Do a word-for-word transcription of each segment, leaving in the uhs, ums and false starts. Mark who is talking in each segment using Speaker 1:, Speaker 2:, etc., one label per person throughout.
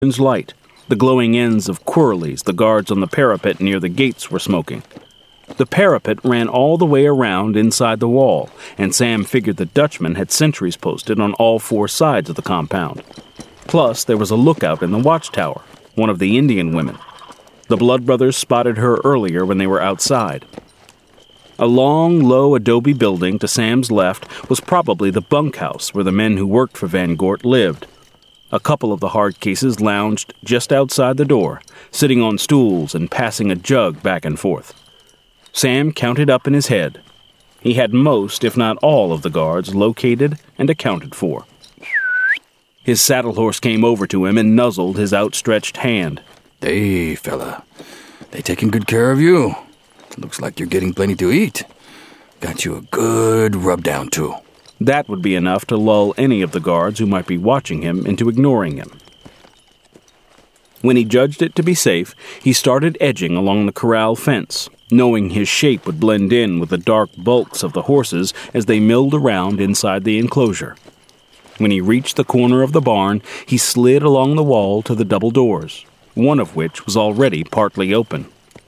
Speaker 1: light. The glowing ends of quirlies the guards on the parapet near the gates were smoking. The parapet ran all the way around inside the wall, and Sam figured the Dutchman had sentries posted on all four sides of the compound. Plus, there was a lookout in the watchtower, one of the Indian women. The Blood Brothers spotted her earlier when they were outside. A long, low adobe building to Sam's left was probably the bunkhouse where the men who worked for Van Gort lived. A couple of the hard cases lounged just outside the door, sitting on stools and passing a jug back and forth. Sam counted up in his head. He had most, if not all, of the guards located and accounted for. His saddle horse came over to him and nuzzled his outstretched hand.
Speaker 2: Hey, fella. They taking good care of you? Looks like you're getting plenty to eat. Got you a good rub-down, too.
Speaker 1: That would be enough to lull any of the guards who might be watching him into ignoring him. When he judged it to be safe, he started edging along the corral fence, knowing his shape would blend in with the dark bulks of the horses as they milled around inside the enclosure. When he reached the corner of the barn, he slid along the wall to the double doors, one of which was already partly open.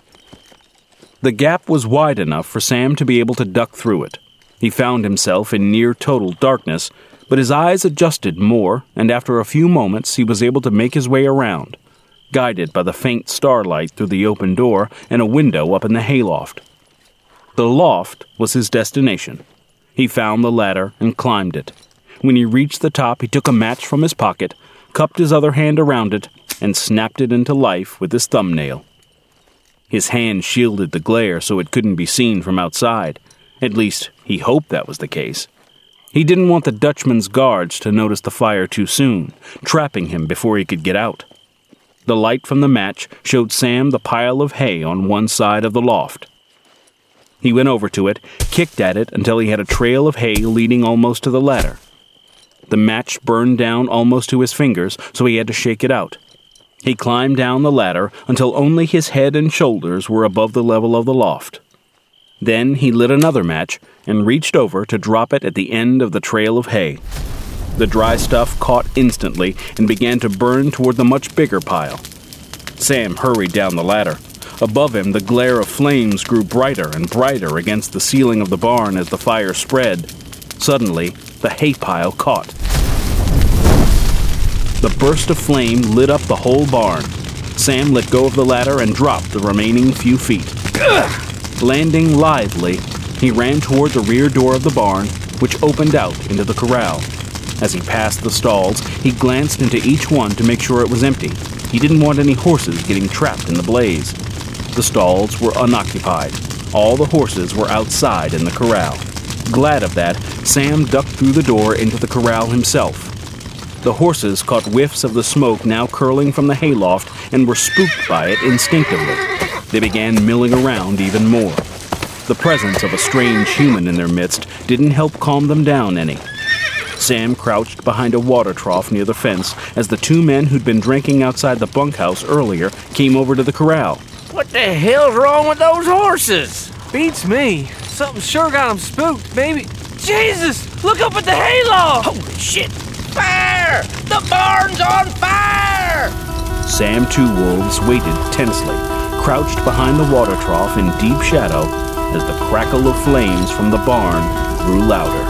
Speaker 1: The gap was wide enough for Sam to be able to duck through it. He found himself in near total darkness, but his eyes adjusted more, and after a few moments he was able to make his way around, guided by the faint starlight through the open door and a window up in the hayloft. The loft was his destination. He found the ladder and climbed it. When he reached the top, he took a match from his pocket, cupped his other hand around it, and snapped it into life with his thumbnail. His hand shielded the glare so it couldn't be seen from outside. At least, he hoped that was the case. He didn't want the Dutchman's guards to notice the fire too soon, trapping him before he could get out. The light from the match showed Sam the pile of hay on one side of the loft. He went over to it, kicked at it until he had a trail of hay leading almost to the ladder. The match burned down almost to his fingers, so he had to shake it out. He climbed down the ladder until only his head and shoulders were above the level of the loft. Then he lit another match and reached over to drop it at the end of the trail of hay. The dry stuff caught instantly and began to burn toward the much bigger pile. Sam hurried down the ladder. Above him, the glare of flames grew brighter and brighter against the ceiling of the barn as the fire spread. Suddenly, the hay pile caught. The burst of flame lit up the whole barn. Sam let go of the ladder and dropped the remaining few feet. Ugh! Landing lithely, he ran toward the rear door of the barn, which opened out into the corral. As he passed the stalls, he glanced into each one to make sure it was empty. He didn't want any horses getting trapped in the blaze. The stalls were unoccupied. All the horses were outside in the corral. Glad of that, Sam ducked through the door into the corral himself. The horses caught whiffs of the smoke now curling from the hayloft and were spooked by it instinctively. They began milling around even more. The presence of a strange human in their midst didn't help calm them down any. Sam crouched behind a water trough near the fence as the two men who'd been drinking outside the bunkhouse earlier came over to the corral.
Speaker 3: What the hell's wrong with those horses? Beats me. Something sure got them spooked, maybe. Jesus! Look up at the hayloft!
Speaker 4: Holy shit! Fire! The barn's on fire!
Speaker 1: Sam Two Wolves waited tensely, crouched behind the water trough in deep shadow as the crackle of flames from the barn grew louder.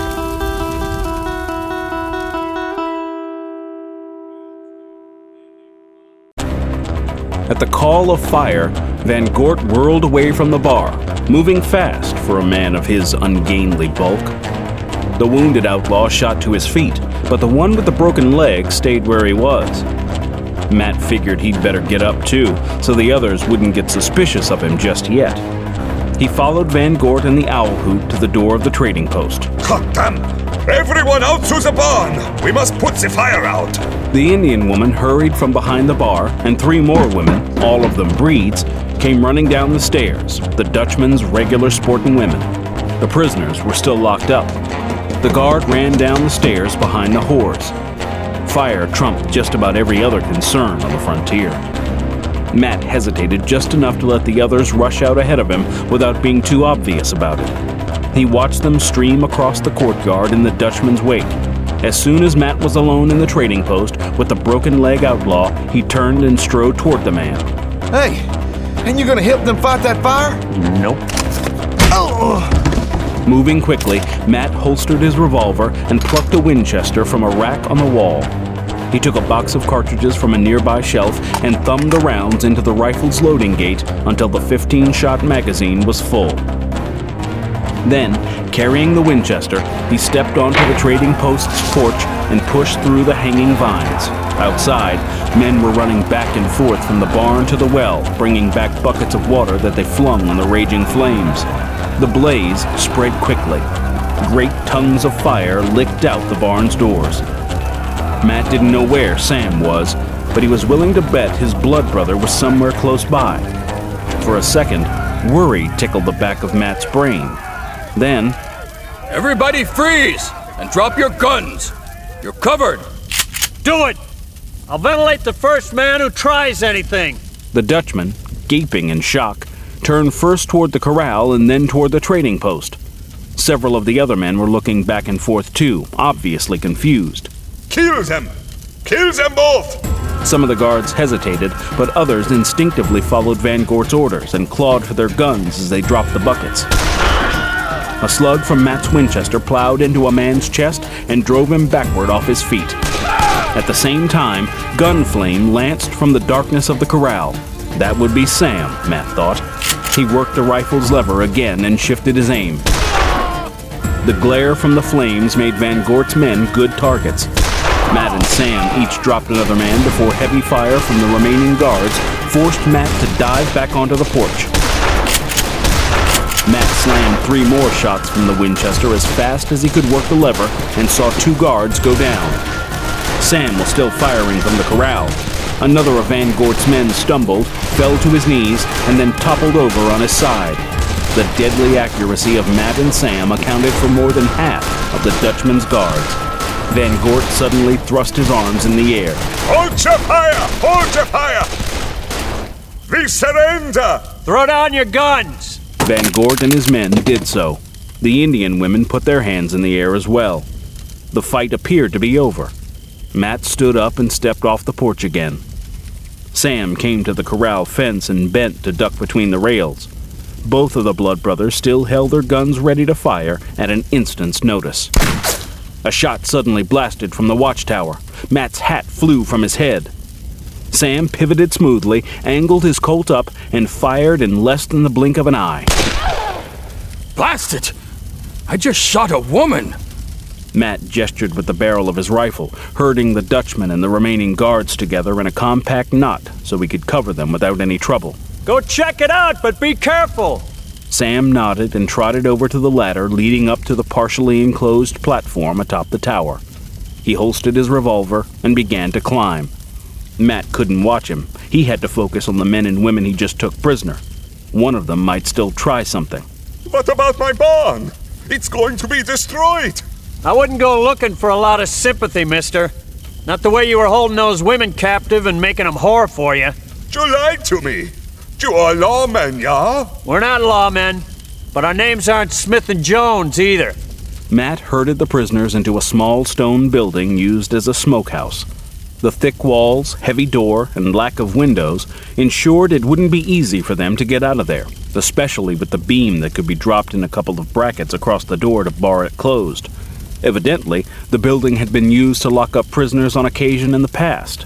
Speaker 1: At the call of fire, Van Gort whirled away from the bar, moving fast for a man of his ungainly bulk. The wounded outlaw shot to his feet, but the one with the broken leg stayed where he was. Matt figured he'd better get up too, so the others wouldn't get suspicious of him just yet. He followed Van Gort and the Owl Hoot to the door of the trading post.
Speaker 5: God damn! Everyone out to the barn! We must put the fire out!
Speaker 1: The Indian woman hurried from behind the bar, and three more women, all of them breeds, came running down the stairs, the Dutchman's regular sporting women. The prisoners were still locked up. The guard ran down the stairs behind the whores. Fire trumped just about every other concern on the frontier. Matt hesitated just enough to let the others rush out ahead of him without being too obvious about it. He watched them stream across the courtyard in the Dutchman's wake. As soon as Matt was alone in the trading post with the broken leg outlaw, he turned and strode toward the man.
Speaker 6: Hey, ain't you gonna help them fight that fire?
Speaker 3: Nope.
Speaker 6: Oh!
Speaker 1: Moving quickly, Matt holstered his revolver and plucked a Winchester from a rack on the wall. He took a box of cartridges from a nearby shelf and thumbed the rounds into the rifle's loading gate until the fifteen-shot magazine was full. Then, carrying the Winchester, he stepped onto the trading post's porch and pushed through the hanging vines. Outside, men were running back and forth from the barn to the well, bringing back buckets of water that they flung on the raging flames. The blaze spread quickly. Great tongues of fire licked out the barn's doors. Matt didn't know where Sam was, but he was willing to bet his blood brother was somewhere close by. For a second, worry tickled the back of Matt's brain. Then,
Speaker 2: Everybody freeze and drop your guns. You're covered.
Speaker 3: Do it! I'll ventilate the first man who tries anything.
Speaker 1: the Dutchman, gaping in shock, turned first toward the corral and then toward the trading post. Several of the other men were looking back and forth too, obviously confused.
Speaker 5: Kill them! Kill them both!
Speaker 1: Some of the guards hesitated, but others instinctively followed Van Gort's orders and clawed for their guns as they dropped the buckets. A slug from Matt's Winchester plowed into a man's chest and drove him backward off his feet. At the same time, gun flame lanced from the darkness of the corral. That would be Sam, Matt thought. He worked the rifle's lever again and shifted his aim. The glare from the flames made Van Gort's men good targets. Matt and Sam each dropped another man before heavy fire from the remaining guards forced Matt to dive back onto the porch. Matt slammed three more shots from the Winchester as fast as he could work the lever and saw two guards go down. Sam was still firing from the corral. Another of Van Gort's men stumbled, fell to his knees, and then toppled over on his side. The deadly accuracy of Matt and Sam accounted for more than half of the Dutchman's guards. Van Gort suddenly thrust his arms in the air.
Speaker 5: Hold your fire! Hold your fire! We surrender!
Speaker 3: Throw down your guns!
Speaker 1: Van Gort and his men did so. The Indian women put their hands in the air as well. The fight appeared to be over. Matt stood up and stepped off the porch again. Sam came to the corral fence and bent to duck between the rails. Both of the Blood brothers still held their guns ready to fire at an instant's notice. A shot suddenly blasted from the watchtower. Matt's hat flew from his head. Sam pivoted smoothly, angled his Colt up, and fired in less than the blink of an eye.
Speaker 2: Blast it! I just shot a woman!
Speaker 1: Matt gestured with the barrel of his rifle, herding the Dutchman and the remaining guards together in a compact knot so he could cover them without any trouble.
Speaker 3: Go check it out, but be careful!
Speaker 1: Sam nodded and trotted over to the ladder leading up to the partially enclosed platform atop the tower. He holstered his revolver and began to climb. Matt couldn't watch him. He had to focus on the men and women he just took prisoner. One of them might still try something.
Speaker 5: What about my barn? It's going to be destroyed!
Speaker 3: I wouldn't go looking for a lot of sympathy, mister. Not the way you were holding those women captive and making them whore for you.
Speaker 5: You lied to me! You are lawmen, yeah?
Speaker 3: We're not lawmen, but our names aren't Smith and Jones either.
Speaker 1: Matt herded the prisoners into a small stone building used as a smokehouse. The thick walls, heavy door, and lack of windows ensured it wouldn't be easy for them to get out of there, especially with the beam that could be dropped in a couple of brackets across the door to bar it closed. Evidently, the building had been used to lock up prisoners on occasion in the past.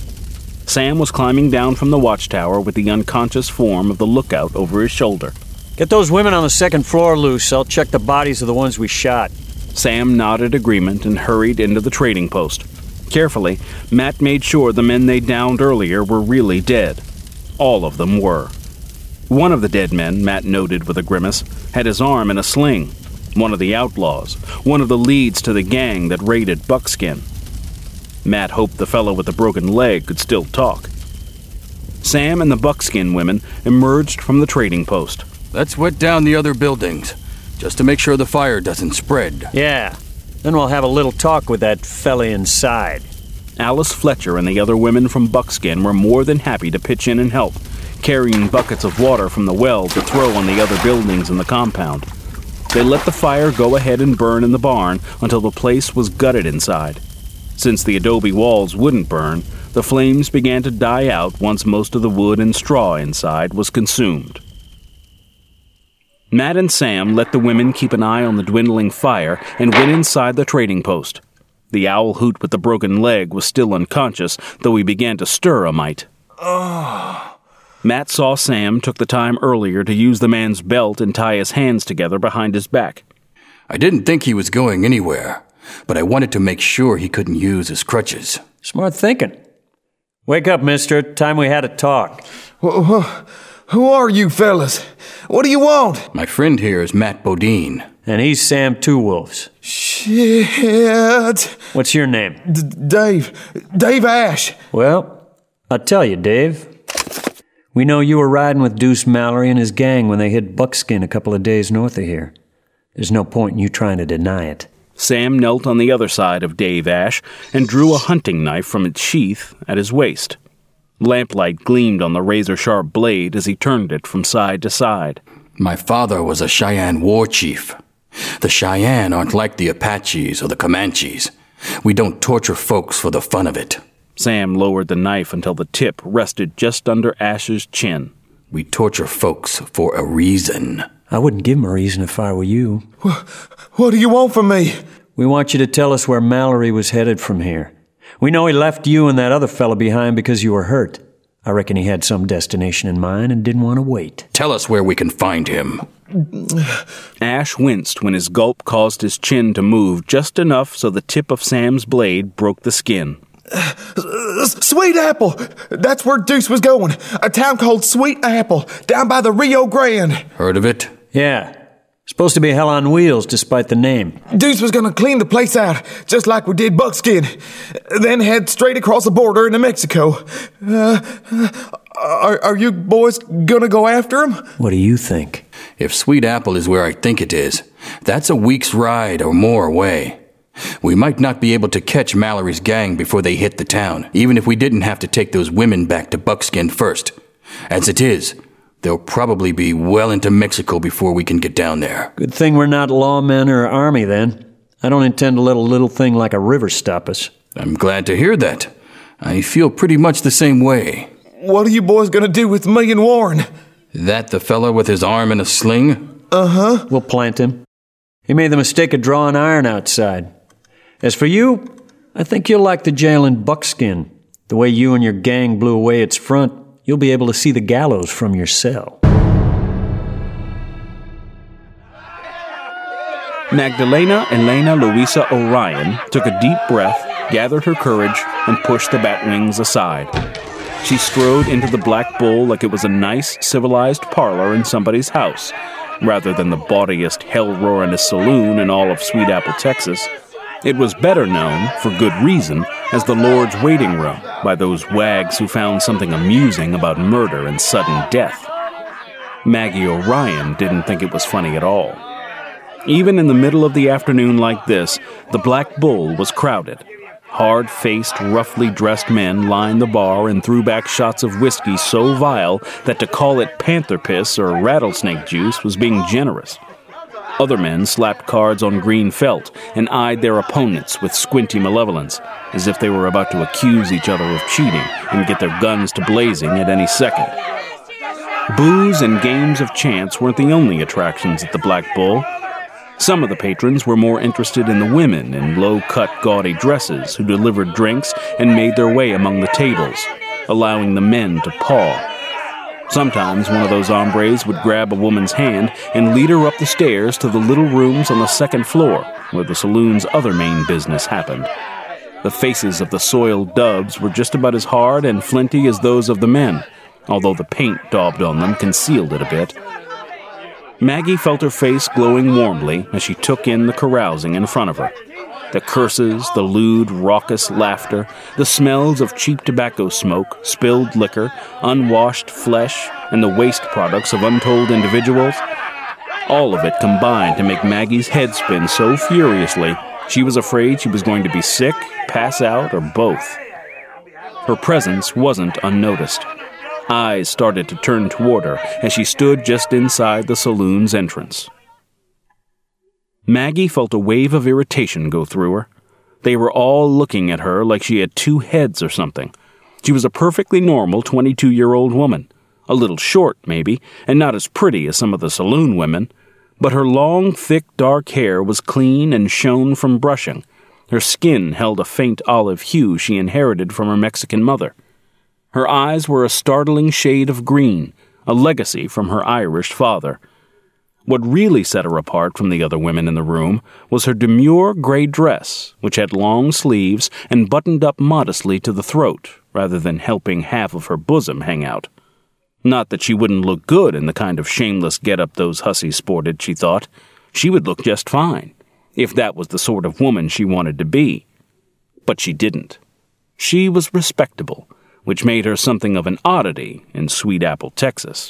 Speaker 1: Sam was climbing down from the watchtower with the unconscious form of the lookout over his shoulder.
Speaker 3: Get those women on the second floor loose. I'll check the bodies of the ones we shot.
Speaker 1: Sam nodded agreement and hurried into the trading post. Carefully, Matt made sure the men they downed earlier were really dead. All of them were. One of the dead men, Matt noted with a grimace, had his arm in a sling. One of the outlaws, one of the leads to the gang that raided Buckskin. Matt hoped the fellow with the broken leg could still talk. Sam and the Buckskin women emerged from the trading post.
Speaker 2: Let's wet down the other buildings, just to make sure the fire doesn't spread.
Speaker 3: Yeah, then we'll have a little talk with that fella inside.
Speaker 1: Alice Fletcher and the other women from Buckskin were more than happy to pitch in and help, carrying buckets of water from the well to throw on the other buildings in the compound. They let the fire go ahead and burn in the barn until the place was gutted inside. Since the adobe walls wouldn't burn, the flames began to die out once most of the wood and straw inside was consumed. Matt and Sam let the women keep an eye on the dwindling fire and went inside the trading post. The owl hoot with the broken leg was still unconscious, though he began to stir a mite.
Speaker 6: Oh.
Speaker 1: Matt saw Sam took the time earlier to use the man's belt and tie his hands together behind his back.
Speaker 2: I didn't think he was going anywhere, but I wanted to make sure he couldn't use his crutches.
Speaker 7: Smart thinking. Wake up, mister. Time we had a talk.
Speaker 6: Who, who are you fellas? What do you want?
Speaker 2: My friend here is Matt Bodine.
Speaker 7: And he's Sam Two Wolves.
Speaker 6: Shit.
Speaker 7: What's your name?
Speaker 6: D- Dave. Dave Ash.
Speaker 7: Well, I'll tell you, Dave. We know you were riding with Deuce Mallory and his gang when they hit Buckskin a couple of days north of here. There's no point in you trying to deny it.
Speaker 1: Sam knelt on the other side of Dave Ash and drew a hunting knife from its sheath at his waist. Lamplight gleamed on the razor-sharp blade as he turned it from side to side.
Speaker 2: My father was a Cheyenne war chief. The Cheyenne aren't like the Apaches or the Comanches. We don't torture folks for the fun of it.
Speaker 1: Sam lowered the knife until the tip rested just under Ash's chin.
Speaker 2: We torture folks for a reason.
Speaker 7: I wouldn't give him a reason if I were you.
Speaker 6: What do you want from me?
Speaker 7: We want you to tell us where Mallory was headed from here. We know he left you and that other fella behind because you were hurt. I reckon he had some destination in mind and didn't want to wait.
Speaker 2: Tell us where we can find him.
Speaker 1: Ash winced when his gulp caused his chin to move just enough so the tip of Sam's blade broke the skin.
Speaker 6: Uh, Sweet Apple! That's where Deuce was going. A town called Sweet Apple, down by the Rio Grande.
Speaker 2: Heard of it?
Speaker 7: Yeah. Supposed to be hell on wheels, despite the name.
Speaker 6: Deuce was gonna clean the place out, just like we did Buckskin. Then head straight across the border into Mexico. Uh, are, are you boys gonna go after him?
Speaker 7: What do you think?
Speaker 2: If Sweet Apple is where I think it is, that's a week's ride or more away. We might not be able to catch Mallory's gang before they hit the town, even if we didn't have to take those women back to Buckskin first. As it is, they'll probably be well into Mexico before we can get down there.
Speaker 7: Good thing we're not lawmen or army, then. I don't intend to let a little thing like a river stop us.
Speaker 2: I'm glad to hear that. I feel pretty much the same way.
Speaker 6: What are you boys gonna do with me and Warren?
Speaker 2: That the fella with his arm in a sling?
Speaker 6: Uh-huh.
Speaker 7: We'll plant him. He made the mistake of drawing iron outside. As for you, I think you'll like the jail in Buckskin. The way you and your gang blew away its front, you'll be able to see the gallows from your cell.
Speaker 1: Magdalena Elena Louisa Orion took a deep breath, gathered her courage, and pushed the batwings aside. She strode into the Black Bull like it was a nice, civilized parlor in somebody's house, rather than the bawdiest, hell-roaringest saloon in all of Sweet Apple, Texas. It was better known, for good reason, as the Lord's waiting room by those wags who found something amusing about murder and sudden death. Maggie Orion didn't think it was funny at all. Even in the middle of the afternoon like this, the Black Bull was crowded. Hard-faced, roughly dressed men lined the bar and threw back shots of whiskey so vile that to call it panther piss or rattlesnake juice was being generous. Other men slapped cards on green felt and eyed their opponents with squinty malevolence, as if they were about to accuse each other of cheating and get their guns to blazing at any second. Booze and games of chance weren't the only attractions at the Black Bull. Some of the patrons were more interested in the women in low-cut, gaudy dresses who delivered drinks and made their way among the tables, allowing the men to paw. Sometimes one of those hombres would grab a woman's hand and lead her up the stairs to the little rooms on the second floor, where the saloon's other main business happened. The faces of the soiled dubs were just about as hard and flinty as those of the men, although the paint daubed on them concealed it a bit. Maggie felt her face glowing warmly as she took in the carousing in front of her. The curses, the lewd, raucous laughter, the smells of cheap tobacco smoke, spilled liquor, unwashed flesh, and the waste products of untold individuals. All of it combined to make Maggie's head spin so furiously, she was afraid she was going to be sick, pass out, or both. Her presence wasn't unnoticed. Eyes started to turn toward her as she stood just inside the saloon's entrance. Maggie felt a wave of irritation go through her. They were all looking at her like she had two heads or something. She was a perfectly normal twenty-two-year-old woman. A little short, maybe, and not as pretty as some of the saloon women, but her long, thick, dark hair was clean and shone from brushing. Her skin held a faint olive hue she inherited from her Mexican mother. Her eyes were a startling shade of green, a legacy from her Irish father. What really set her apart from the other women in the room was her demure gray dress, which had long sleeves and buttoned up modestly to the throat, rather than helping half of her bosom hang out. Not that she wouldn't look good in the kind of shameless get-up those hussies sported, she thought. She would look just fine, if that was the sort of woman she wanted to be. But she didn't. She was respectable, which made her something of an oddity in Sweet Apple, Texas.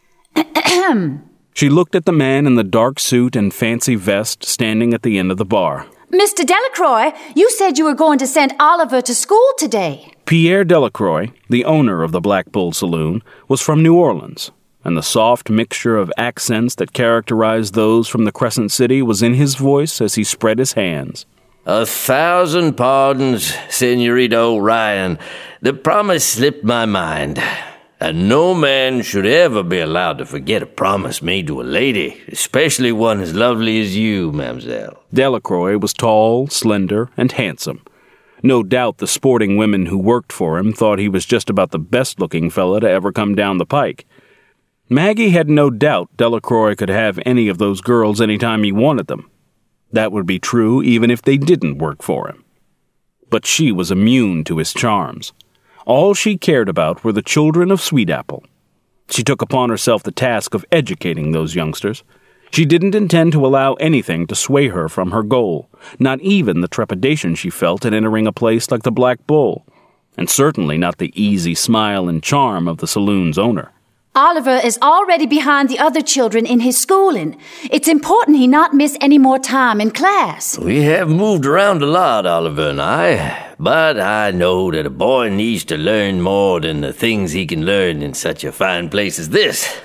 Speaker 1: She looked at the man in the dark suit and fancy vest standing at the end of the bar.
Speaker 8: Mister Delacroix, you said you were going to send Oliver to school today.
Speaker 1: Pierre Delacroix, the owner of the Black Bull Saloon, was from New Orleans, and the soft mixture of accents that characterized those from the Crescent City was in his voice as he spread his hands.
Speaker 4: A thousand pardons, Senorita O'Ryan. The promise slipped my mind. And no man should ever be allowed to forget a promise made to a lady, especially one as lovely as you, mademoiselle.
Speaker 1: Delacroix was tall, slender, and handsome. No doubt the sporting women who worked for him thought he was just about the best-looking fella to ever come down the pike. Maggie had no doubt Delacroix could have any of those girls any time he wanted them. That would be true even if they didn't work for him. But she was immune to his charms. All she cared about were the children of Sweet Apple. She took upon herself the task of educating those youngsters. She didn't intend to allow anything to sway her from her goal, not even the trepidation she felt at entering a place like the Black Bull, and certainly not the easy smile and charm of the saloon's owner.
Speaker 8: Oliver is already behind the other children in his schooling. It's important he not miss any more time in class.
Speaker 4: We have moved around a lot, Oliver and I, but I know that a boy needs to learn more than the things he can learn in such a fine place as this.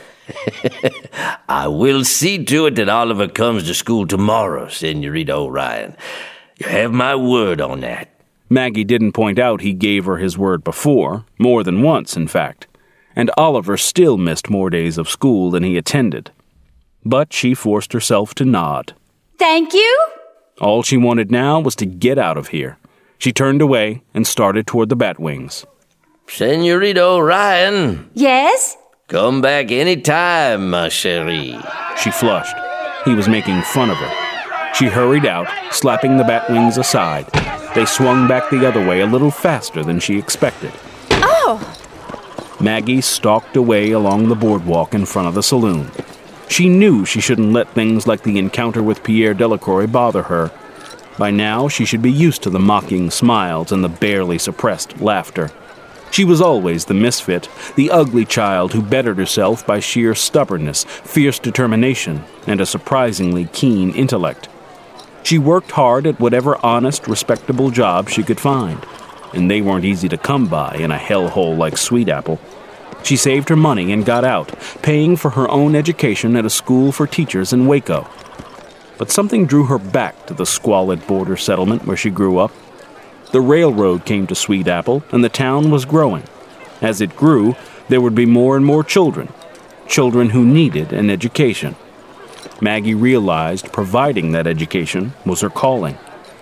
Speaker 4: I will see to it that Oliver comes to school tomorrow, Senorita O'Ryan. You have my word on that.
Speaker 1: Maggie didn't point out he gave her his word before, more than once, in fact. And Oliver still missed more days of school than he attended. But she forced herself to nod.
Speaker 8: Thank you.
Speaker 1: All she wanted now was to get out of here. She turned away and started toward the Batwings.
Speaker 4: Senorita O'Ryan.
Speaker 8: Yes?
Speaker 4: Come back any time, ma chérie.
Speaker 1: She flushed. He was making fun of her. She hurried out, slapping the Batwings aside. They swung back the other way a little faster than she expected.
Speaker 8: Oh!
Speaker 1: Maggie stalked away along the boardwalk in front of the saloon. She knew she shouldn't let things like the encounter with Pierre Delacroix bother her. By now, she should be used to the mocking smiles and the barely suppressed laughter. She was always the misfit, the ugly child who bettered herself by sheer stubbornness, fierce determination, and a surprisingly keen intellect. She worked hard at whatever honest, respectable job she could find, and they weren't easy to come by in a hellhole like Sweet Apple. She saved her money and got out, paying for her own education at a school for teachers in Waco. But something drew her back to the squalid border settlement where she grew up. The railroad came to Sweet Apple, and the town was growing. As it grew, there would be more and more children, children who needed an education. Maggie realized providing that education was her calling.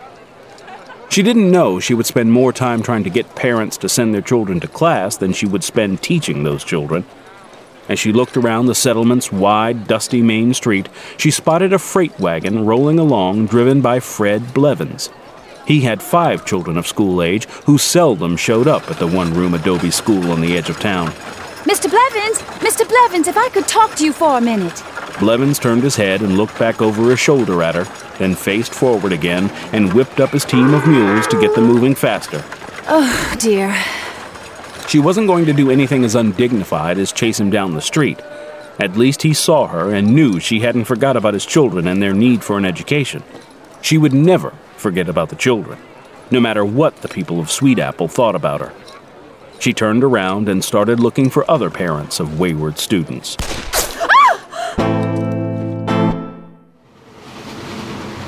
Speaker 1: She didn't know she would spend more time trying to get parents to send their children to class than she would spend teaching those children. As she looked around the settlement's wide, dusty main street, she spotted a freight wagon rolling along driven by Fred Blevins. He had five children of school age who seldom showed up at the one-room adobe school on the edge of town.
Speaker 8: Mister Blevins, Mister Blevins, if I could talk to you for a minute.
Speaker 1: Blevins turned his head and looked back over his shoulder at her, then faced forward again and whipped up his team of mules to get them moving faster.
Speaker 8: Oh, dear.
Speaker 1: She wasn't going to do anything as undignified as chase him down the street. At least he saw her and knew she hadn't forgot about his children and their need for an education. She would never forget about the children, no matter what the people of Sweet Apple thought about her. She turned around and started looking for other parents of wayward students.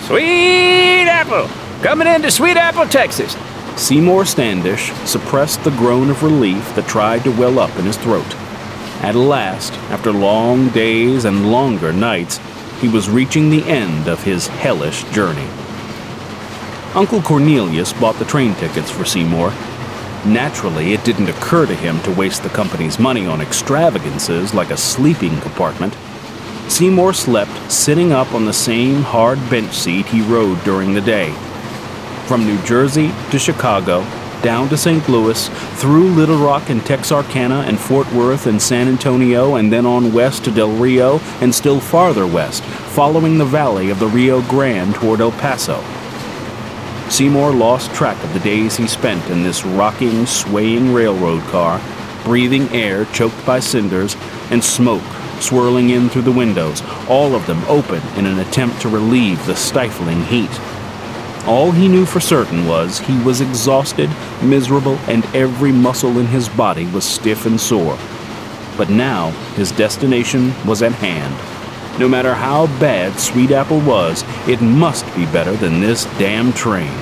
Speaker 9: Sweet Apple! Coming into Sweet Apple, Texas.
Speaker 1: Seymour Standish suppressed the groan of relief that tried to well up in his throat. At last, after long days and longer nights, he was reaching the end of his hellish journey. Uncle Cornelius bought the train tickets for Seymour. Naturally, it didn't occur to him to waste the company's money on extravagances like a sleeping compartment. Seymour slept sitting up on the same hard bench seat he rode during the day. From New Jersey to Chicago, down to Saint Louis, through Little Rock and Texarkana and Fort Worth and San Antonio, and then on west to Del Rio and still farther west, following the valley of the Rio Grande toward El Paso. Seymour lost track of the days he spent in this rocking, swaying railroad car, breathing air choked by cinders and smoke swirling in through the windows, all of them open in an attempt to relieve the stifling heat. All he knew for certain was he was exhausted, miserable, and every muscle in his body was stiff and sore. But now his destination was at hand. No matter how bad Sweet Apple was, it must be better than this damn train.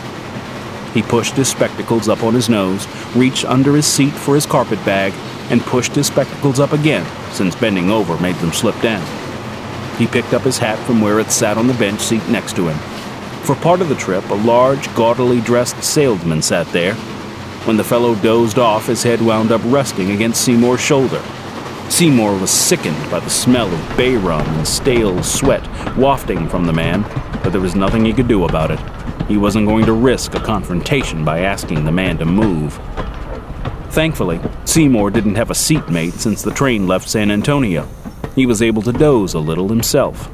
Speaker 1: He pushed his spectacles up on his nose, reached under his seat for his carpet bag, and pushed his spectacles up again, since bending over made them slip down. He picked up his hat from where it sat on the bench seat next to him. For part of the trip, a large, gaudily dressed salesman sat there. When the fellow dozed off, his head wound up resting against Seymour's shoulder. Seymour was sickened by the smell of bay rum and stale sweat wafting from the man, but there was nothing he could do about it. He wasn't going to risk a confrontation by asking the man to move. Thankfully, Seymour didn't have a seatmate since the train left San Antonio. He was able to doze a little himself.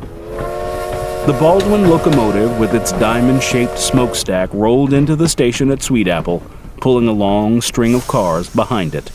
Speaker 1: The Baldwin locomotive with its diamond-shaped smokestack rolled into the station at Sweet Apple, pulling a long string of cars behind it.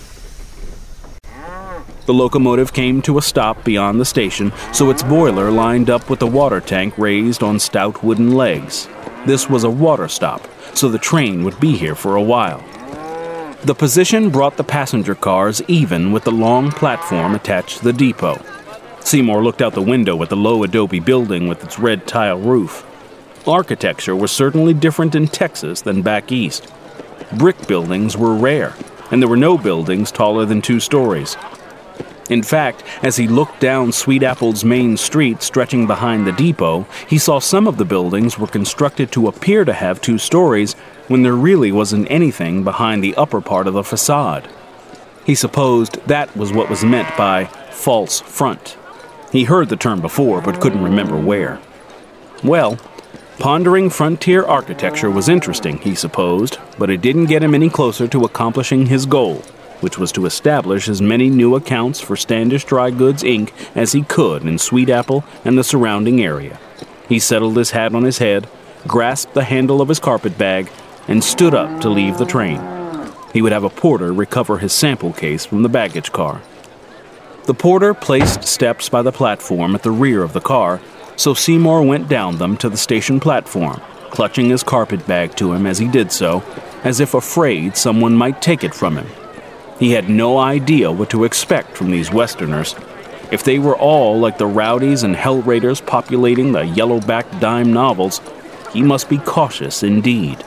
Speaker 1: The locomotive came to a stop beyond the station, so its boiler lined up with the water tank raised on stout wooden legs. This was a water stop, so the train would be here for a while. The position brought the passenger cars even with the long platform attached to the depot. Seymour looked out the window at the low adobe building with its red tile roof. Architecture was certainly different in Texas than back east. Brick buildings were rare, and there were no buildings taller than two stories. In fact, as he looked down Sweet Apple's main street stretching behind the depot, he saw some of the buildings were constructed to appear to have two stories when there really wasn't anything behind the upper part of the facade. He supposed that was what was meant by false front. He heard the term before, but couldn't remember where. Well, pondering frontier architecture was interesting, he supposed, but it didn't get him any closer to accomplishing his goal, which was to establish as many new accounts for Standish Dry Goods, Incorporated as he could in Sweet Apple and the surrounding area. He settled his hat on his head, grasped the handle of his carpet bag, and stood up to leave the train. He would have a porter recover his sample case from the baggage car. The porter placed steps by the platform at the rear of the car, so Seymour went down them to the station platform, clutching his carpet bag to him as he did so, as if afraid someone might take it from him. He had no idea what to expect from these Westerners. If they were all like the rowdies and hell raiders populating the yellow-backed dime novels, he must be cautious indeed.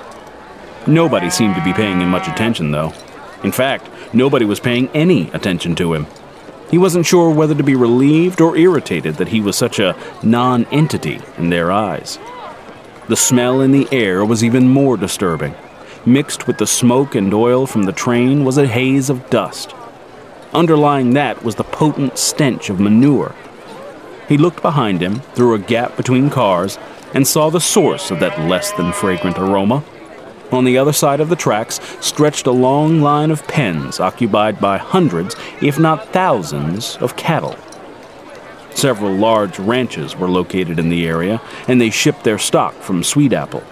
Speaker 1: Nobody seemed to be paying him much attention, though. In fact, nobody was paying any attention to him. He wasn't sure whether to be relieved or irritated that he was such a non-entity in their eyes. The smell in the air was even more disturbing. Mixed with the smoke and oil from the train was a haze of dust. Underlying that was the potent stench of manure. He looked behind him, through a gap between cars, and saw the source of that less than fragrant aroma. On the other side of the tracks stretched a long line of pens occupied by hundreds, if not thousands, of cattle. Several large ranches were located in the area, and they shipped their stock from Sweet Apple.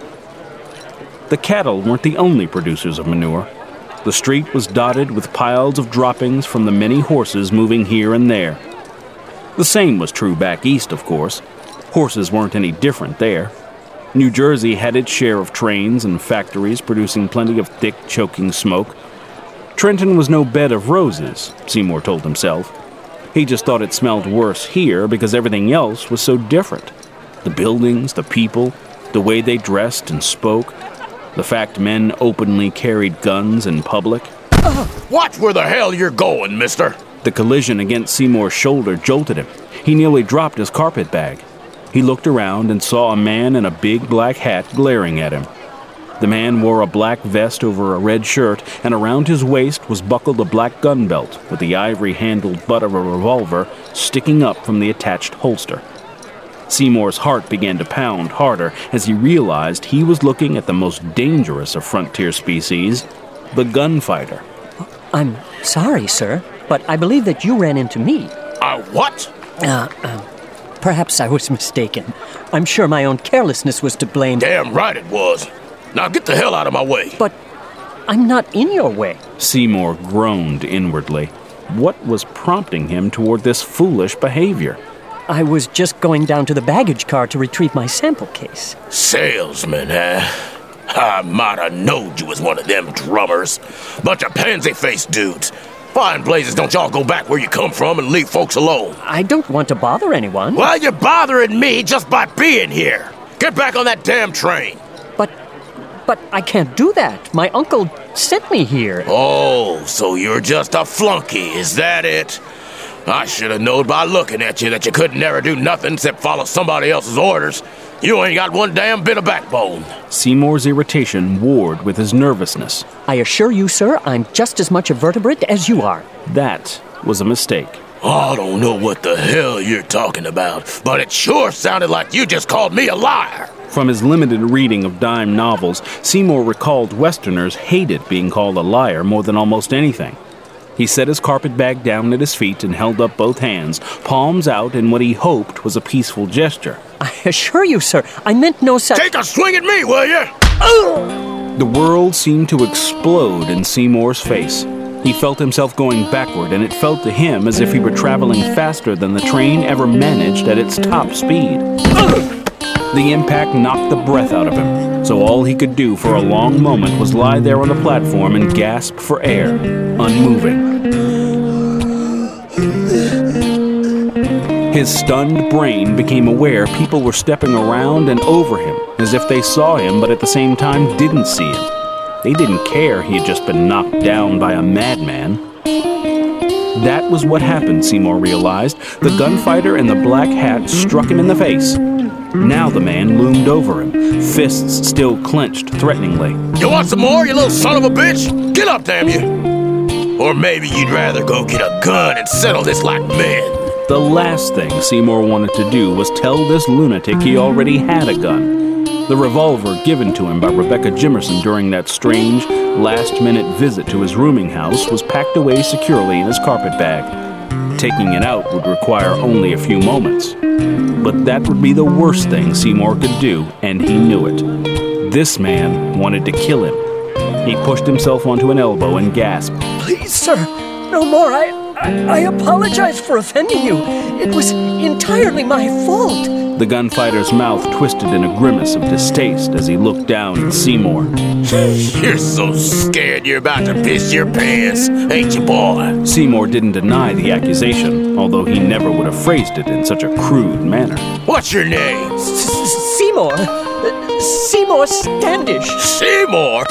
Speaker 1: The cattle weren't the only producers of manure. The street was dotted with piles of droppings from the many horses moving here and there. The same was true back east, of course. Horses weren't any different there. New Jersey had its share of trains and factories producing plenty of thick, choking smoke. Trenton was no bed of roses, Seymour told himself. He just thought it smelled worse here because everything else was so different. The buildings, the people, the way they dressed and spoke, the fact men openly carried guns in public.
Speaker 10: Watch where the hell you're going, mister.
Speaker 1: The collision against Seymour's shoulder jolted him. He nearly dropped his carpet bag. He looked around and saw a man in a big black hat glaring at him. The man wore a black vest over a red shirt, and around his waist was buckled a black gun belt with the ivory-handled butt of a revolver sticking up from the attached holster. Seymour's heart began to pound harder as he realized he was looking at the most dangerous of frontier species, the gunfighter.
Speaker 11: I'm sorry, sir, but I believe that you ran into me.
Speaker 10: Uh, what?
Speaker 11: Uh, uh, perhaps I was mistaken. I'm sure my own carelessness was to blame.
Speaker 10: Damn right it was. Now get the hell out of my way.
Speaker 11: But I'm not in your way.
Speaker 1: Seymour groaned inwardly. What was prompting him toward this foolish behavior?
Speaker 11: I was just going down to the baggage car to retrieve my sample case.
Speaker 10: Salesman, huh? I might have knowed you was one of them drummers. Bunch of pansy-faced dudes. Fine blazes, don't y'all go back where you come from and leave folks alone.
Speaker 11: I don't want to bother anyone.
Speaker 10: Well, you're bothering me just by being here. Get back on that damn train.
Speaker 11: But, but I can't do that. My uncle sent me here.
Speaker 10: Oh, so you're just a flunky, is that it? I should have known by looking at you that you couldn't never do nothing except follow somebody else's orders. You ain't got one damn bit of backbone.
Speaker 1: Seymour's irritation warred with his nervousness.
Speaker 11: I assure you, sir, I'm just as much a vertebrate as you are.
Speaker 1: That was a mistake.
Speaker 10: I don't know what the hell you're talking about, but it sure sounded like you just called me a liar.
Speaker 1: From his limited reading of dime novels, Seymour recalled Westerners hated being called a liar more than almost anything. He set his carpet bag down at his feet and held up both hands, palms out in what he hoped was a peaceful gesture.
Speaker 11: I assure you, sir, I meant no such...
Speaker 10: Take a swing at me, will you?
Speaker 1: The world seemed to explode in Seymour's face. He felt himself going backward, and it felt to him as if he were traveling faster than the train ever managed at its top speed. The impact knocked the breath out of him, so all he could do for a long moment was lie there on the platform and gasp for air, unmoving. His stunned brain became aware people were stepping around and over him, as if they saw him but at the same time didn't see him. They didn't care he had just been knocked down by a madman. That was what happened, Seymour realized. The gunfighter in the black hat struck him in the face. Now the man loomed over him, fists still clenched threateningly.
Speaker 10: You want some more, you little son of a bitch? Get up, damn you! Or maybe you'd rather go get a gun and settle this like men.
Speaker 1: The last thing Seymour wanted to do was tell this lunatic he already had a gun. The revolver given to him by Rebecca Jimerson during that strange, last-minute visit to his rooming house was packed away securely in his carpet bag. Taking it out would require only a few moments. But that would be the worst thing Seymour could do, and he knew it. This man wanted to kill him. He pushed himself onto an elbow and gasped.
Speaker 11: Please, sir, no more. I, I, I apologize for offending you. It was entirely my fault.
Speaker 1: The gunfighter's mouth twisted in a grimace of distaste as he looked down at Seymour.
Speaker 10: You're so scared you're about to piss your pants, ain't you, boy?
Speaker 1: Seymour didn't deny the accusation, although he never would have phrased it in such a crude manner.
Speaker 10: What's your name?
Speaker 11: S- Seymour. Uh, Seymour Standish.
Speaker 10: Seymour?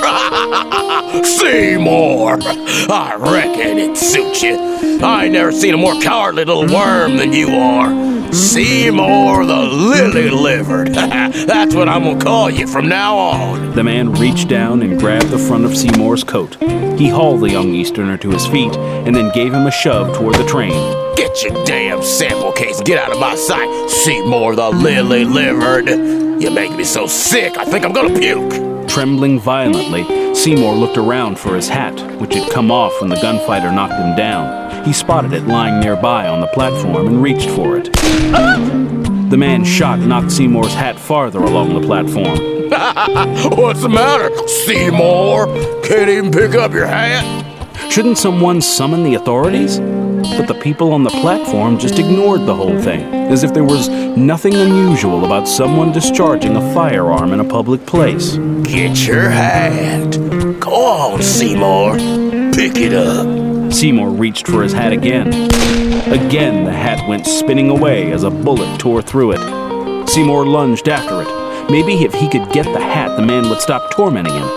Speaker 10: Seymour! I reckon it suits you. I ain't never seen a more cowardly little worm than you are. Seymour the Lily-Livered. That's what I'm gonna call you from now on.
Speaker 1: The man reached down and grabbed the front of Seymour's coat. He hauled the young Easterner to his feet and then gave him a shove toward the train.
Speaker 10: Get your damn sample case, get out of my sight, Seymour the Lily-Livered. You make me so sick, I think I'm gonna puke.
Speaker 1: Trembling violently, Seymour looked around for his hat, which had come off when the gunfighter knocked him down. He spotted it lying nearby on the platform and reached for it. The man's shot knocked Seymour's hat farther along the platform.
Speaker 10: What's the matter, Seymour? Can't even pick up your hat?
Speaker 1: Shouldn't someone summon the authorities? But the people on the platform just ignored the whole thing, as if there was nothing unusual about someone discharging a firearm in a public place.
Speaker 10: Get your hat. Go on, Seymour. Pick it up.
Speaker 1: Seymour reached for his hat again. Again, the hat went spinning away as a bullet tore through it. Seymour lunged after it. Maybe if he could get the hat, the man would stop tormenting him.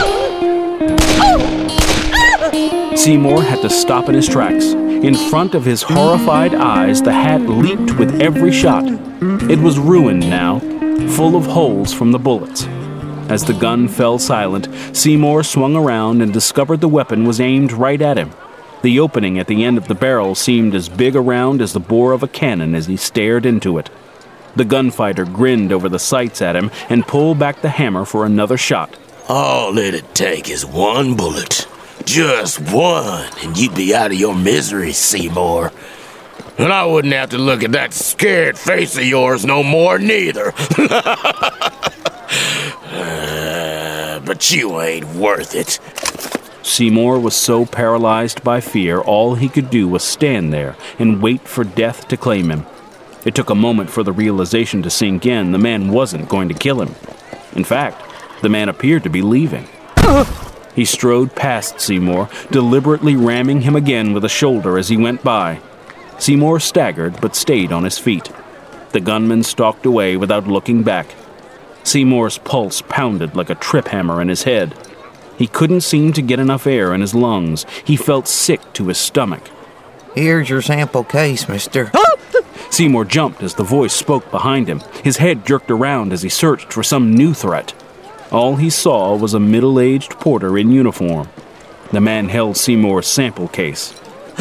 Speaker 1: Seymour had to stop in his tracks. In front of his horrified eyes, the hat leaped with every shot. It was ruined now, full of holes from the bullets. As the gun fell silent, Seymour swung around and discovered the weapon was aimed right at him. The opening at the end of the barrel seemed as big around as the bore of a cannon as he stared into it. The gunfighter grinned over the sights at him and pulled back the hammer for another shot.
Speaker 10: All it'd take is one bullet. Just one, and you'd be out of your misery, Seymour. And I wouldn't have to look at that scared face of yours no more, neither. uh, but you ain't worth it.
Speaker 1: Seymour was so paralyzed by fear, all he could do was stand there and wait for death to claim him. It took a moment for the realization to sink in. The man wasn't going to kill him. In fact, the man appeared to be leaving. He strode past Seymour, deliberately ramming him again with a shoulder as he went by. Seymour staggered but stayed on his feet. The gunman stalked away without looking back. Seymour's pulse pounded like a trip hammer in his head. He couldn't seem to get enough air in his lungs. He felt sick to his stomach.
Speaker 12: Here's your sample case, mister.
Speaker 1: Seymour jumped as the voice spoke behind him. His head jerked around as he searched for some new threat. All he saw was a middle-aged porter in uniform. The man held Seymour's sample case.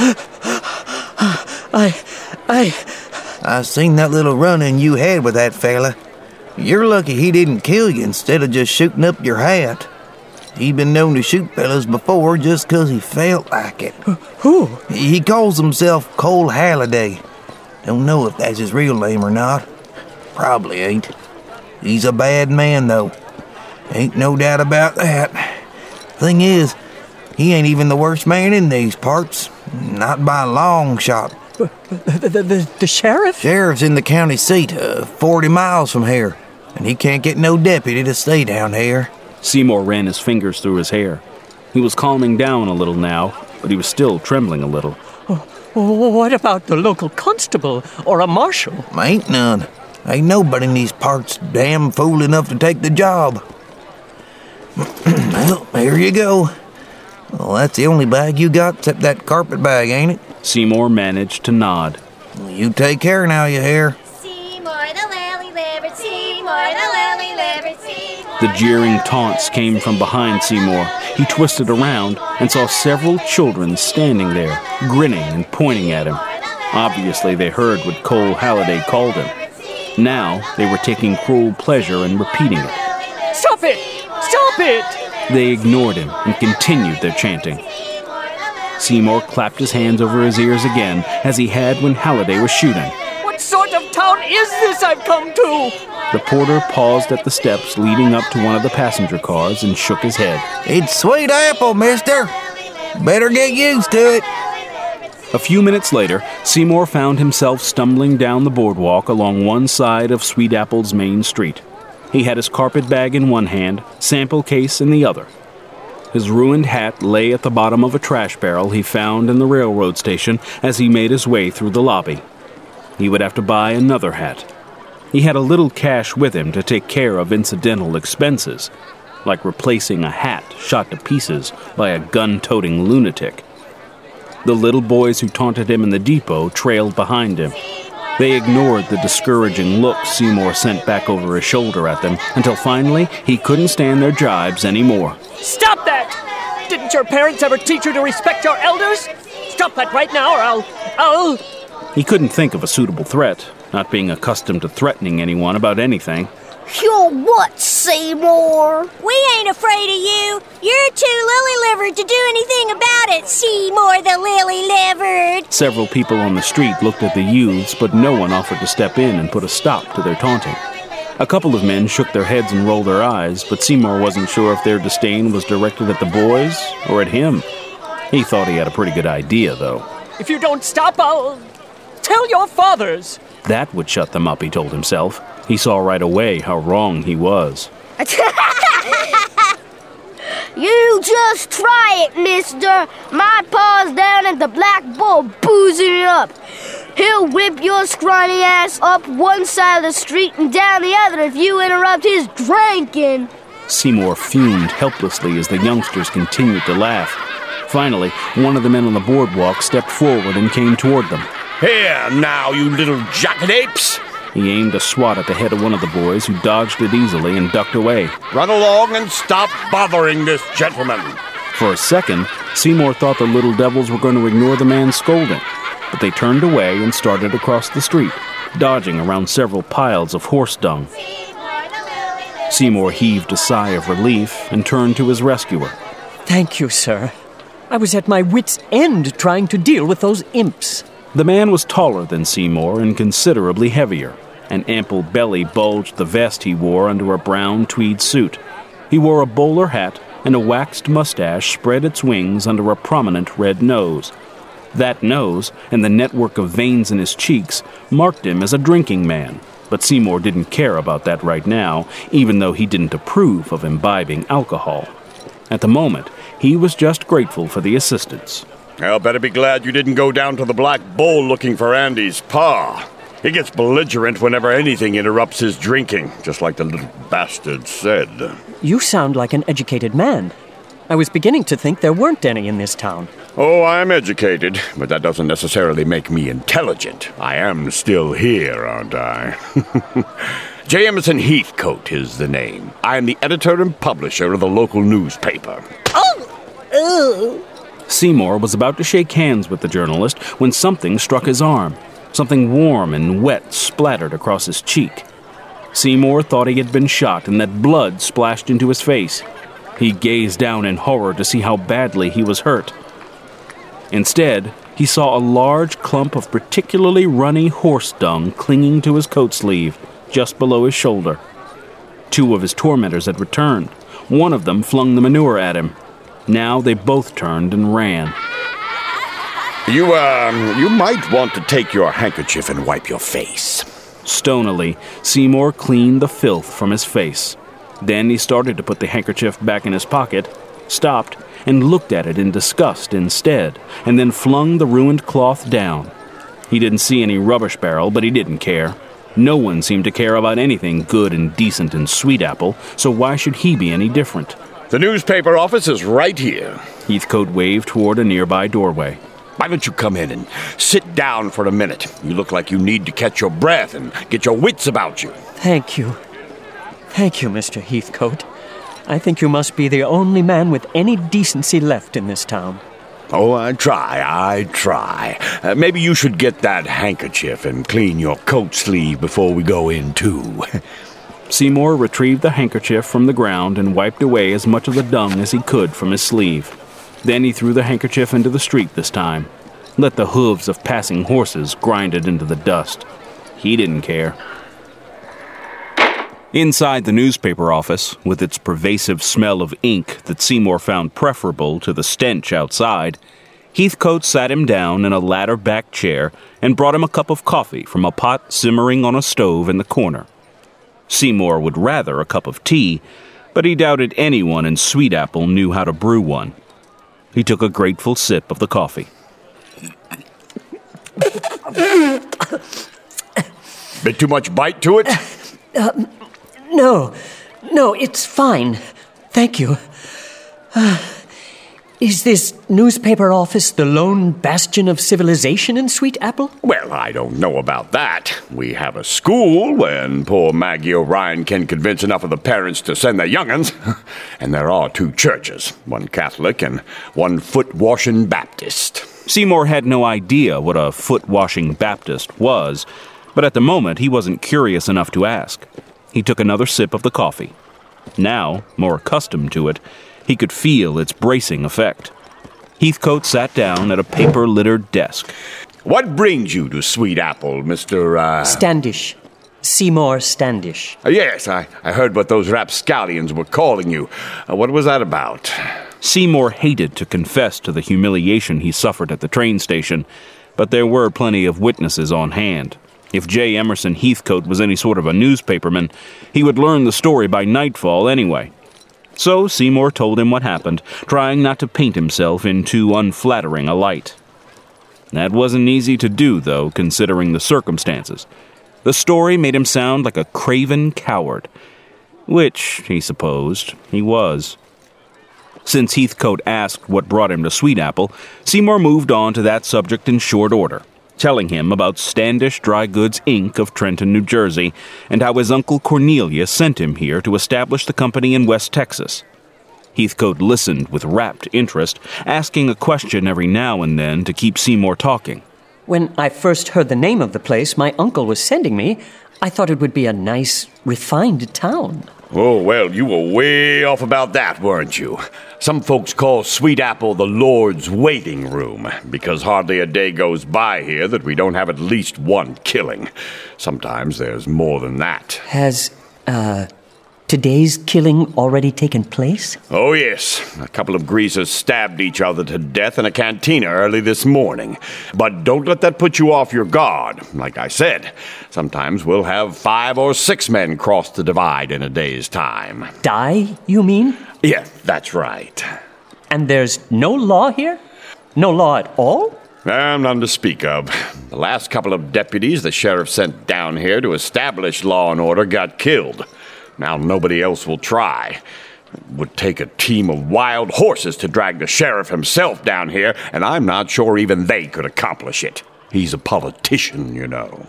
Speaker 12: I... I... I seen that little run-in you had with that fella. You're lucky he didn't kill you instead of just shooting up your hat. He'd been known to shoot fellas before just 'cause he felt like it.
Speaker 11: Who?
Speaker 12: He calls himself Cole Halliday. Don't know if that's his real name or not. Probably ain't. He's a bad man, though. Ain't no doubt about that. Thing is, he ain't even the worst man in these parts. Not by a long shot.
Speaker 11: The, the, the, the sheriff?
Speaker 12: Sheriff's in the county seat, uh, forty miles from here. And he can't get no deputy to stay down here.
Speaker 1: Seymour ran his fingers through his hair. He was calming down a little now, but he was still trembling a little.
Speaker 11: Oh, what about the local constable or a marshal?
Speaker 12: Ain't none. Ain't nobody in these parts damn fool enough to take the job. Well, there you go. Well, that's the only bag you got except that carpet bag, ain't it?
Speaker 1: Seymour managed to nod.
Speaker 12: Well, you take care now, you hear?
Speaker 13: Seymour the lily-livered, Seymour the lily-livered, Seymour.
Speaker 1: The jeering taunts came from behind Seymour. He twisted around and saw several children standing there, grinning and pointing at him. Obviously, they heard what Cole Halliday called him. Now, they were taking cruel pleasure in repeating it.
Speaker 11: Stop it! Stop it!
Speaker 1: They ignored him and continued their chanting. Seymour clapped his hands over his ears again, as he had when Halliday was shooting.
Speaker 11: What sort of town is this I've come to?
Speaker 1: The porter paused at the steps leading up to one of the passenger cars and shook his head.
Speaker 12: It's Sweet Apple, mister. Better get used to it.
Speaker 1: A few minutes later, Seymour found himself stumbling down the boardwalk along one side of Sweet Apple's main street. He had his carpet bag in one hand, sample case in the other. His ruined hat lay at the bottom of a trash barrel he found in the railroad station as he made his way through the lobby. He would have to buy another hat. He had a little cash with him to take care of incidental expenses, like replacing a hat shot to pieces by a gun-toting lunatic. The little boys who taunted him in the depot trailed behind him. They ignored the discouraging looks Seymour sent back over his shoulder at them, until finally he couldn't stand their jibes anymore.
Speaker 11: Stop that! Didn't your parents ever teach you to respect your elders? Stop that right now or I'll... I'll...
Speaker 1: He couldn't think of a suitable threat, not being accustomed to threatening anyone about anything.
Speaker 13: You're what, Seymour? We ain't afraid of you. You're too lily-livered to do anything about it, Seymour the lily-livered.
Speaker 1: Several people on the street looked at the youths, but no one offered to step in and put a stop to their taunting. A couple of men shook their heads and rolled their eyes, but Seymour wasn't sure if their disdain was directed at the boys or at him. He thought he had a pretty good idea, though.
Speaker 11: If you don't stop, I'll tell your fathers.
Speaker 1: That would shut them up, he told himself. He saw right away how wrong he was.
Speaker 13: You just try it, mister. My pa's down in
Speaker 14: with the Black Bull boozing it up. He'll whip your scrawny ass up one side of the street and down the other if you interrupt his drinking.
Speaker 1: Seymour fumed helplessly as the youngsters continued to laugh. Finally, one of the men on the boardwalk stepped forward and came toward them.
Speaker 10: Here now, you little jackanapes!
Speaker 1: He aimed a swat at the head of one of the boys, who dodged it easily and ducked away.
Speaker 10: Run along and stop bothering this gentleman.
Speaker 1: For a second, Seymour thought the little devils were going to ignore the man's scolding, but they turned away and started across the street, dodging around several piles of horse dung. Seymour heaved a sigh of relief and turned to his rescuer.
Speaker 11: Thank you, sir. I was at my wit's end trying to deal with those imps.
Speaker 1: The man was taller than Seymour and considerably heavier. An ample belly bulged the vest he wore under a brown tweed suit. He wore a bowler hat, and a waxed mustache spread its wings under a prominent red nose. That nose, and the network of veins in his cheeks, marked him as a drinking man. But Seymour didn't care about that right now, even though he didn't approve of imbibing alcohol. At the moment, he was just grateful for the assistance.
Speaker 10: I'll better be glad you didn't go down to the Black Bull looking for Andy's pa. He gets belligerent whenever anything interrupts his drinking, just like the little bastard said.
Speaker 11: You sound like an educated man. I was beginning to think there weren't any in this town.
Speaker 10: Oh, I'm educated, but that doesn't necessarily make me intelligent. I am still here, aren't I? J. Emerson Heathcote is the name. I am the editor and publisher of the local newspaper.
Speaker 14: Oh! Ugh.
Speaker 1: Seymour was about to shake hands with the journalist when something struck his arm. Something warm and wet splattered across his cheek. Seymour thought he had been shot and that blood splashed into his face. He gazed down in horror to see how badly he was hurt. Instead, he saw a large clump of particularly runny horse dung clinging to his coat sleeve, just below his shoulder. Two of his tormentors had returned. One of them flung the manure at him. Now they both turned and ran.
Speaker 10: You, uh, you might want to take your handkerchief and wipe your face.
Speaker 1: Stonily, Seymour cleaned the filth from his face. Then he started to put the handkerchief back in his pocket, stopped, and looked at it in disgust instead, and then flung the ruined cloth down. He didn't see any rubbish barrel, but he didn't care. No one seemed to care about anything good and decent in Sweet Apple, so why should he be any different?
Speaker 10: The newspaper office is right here.
Speaker 1: Heathcote waved toward a nearby doorway.
Speaker 10: Why don't you come in and sit down for a minute? You look like you need to catch your breath and get your wits about you.
Speaker 11: Thank you. Thank you, Mister Heathcote. I think you must be the only man with any decency left in this town.
Speaker 10: Oh, I try, I try. Uh, maybe you should get that handkerchief and clean your coat sleeve before we go in, too.
Speaker 1: Seymour retrieved the handkerchief from the ground and wiped away as much of the dung as he could from his sleeve. Then he threw the handkerchief into the street this time. Let the hooves of passing horses grind it into the dust. He didn't care. Inside the newspaper office, with its pervasive smell of ink that Seymour found preferable to the stench outside, Heathcote sat him down in a ladder-backed chair and brought him a cup of coffee from a pot simmering on a stove in the corner. Seymour would rather a cup of tea, but he doubted anyone in Sweet Apple knew how to brew one. He took a grateful sip of the coffee.
Speaker 10: Bit too much bite to it?
Speaker 11: Uh, no, no, it's fine. Thank you. Uh, is this newspaper office the lone bastion of civilization in Sweet Apple?
Speaker 10: Well, I don't know about that. We have a school, and poor Maggie O'Ryan can convince enough of the parents to send their young'uns. And there are two churches, one Catholic and one foot-washing Baptist.
Speaker 1: Seymour had no idea what a foot-washing Baptist was, but at the moment he wasn't curious enough to ask. He took another sip of the coffee. Now, more accustomed to it, he could feel its bracing effect. Heathcote sat down at a paper-littered desk.
Speaker 10: What brings you to Sweet Apple, Mister Uh...
Speaker 11: Standish. Seymour Standish.
Speaker 10: Uh, yes, I, I heard what those rapscallions were calling you. Uh, what was that about?
Speaker 1: Seymour hated to confess to the humiliation he suffered at the train station, but there were plenty of witnesses on hand. If J. Emerson Heathcote was any sort of a newspaperman, he would learn the story by nightfall anyway. So Seymour told him what happened, trying not to paint himself in too unflattering a light. That wasn't easy to do, though, considering the circumstances. The story made him sound like a craven coward, which, he supposed, he was. Since Heathcote asked what brought him to Sweetapple, Seymour moved on to that subject in short order, telling him about Standish Dry Goods, Incorporated of Trenton, New Jersey, and how his uncle Cornelius sent him here to establish the company in West Texas. Heathcote listened with rapt interest, asking a question every now and then to keep Seymour talking.
Speaker 11: When I first heard the name of the place my uncle was sending me, I thought it would be a nice, refined town.
Speaker 10: Oh, well, you were way off about that, weren't you? Some folks call Sweetapple the Lord's waiting room, because hardly a day goes by here that we don't have at least one killing. Sometimes there's more than that.
Speaker 11: Has, uh, today's killing already taken place?
Speaker 10: Oh, yes. A couple of greasers stabbed each other to death in a cantina early this morning. But don't let that put you off your guard. Like I said, sometimes we'll have five or six men cross the divide in a day's time.
Speaker 11: Die, you mean?
Speaker 10: Yeah, that's right.
Speaker 11: And there's no law here? No law at all?
Speaker 10: Um, none to speak of. The last couple of deputies the sheriff sent down here to establish law and order got killed. Now nobody else will try. It would take a team of wild horses to drag the sheriff himself down here, and I'm not sure even they could accomplish it. He's a politician, you know.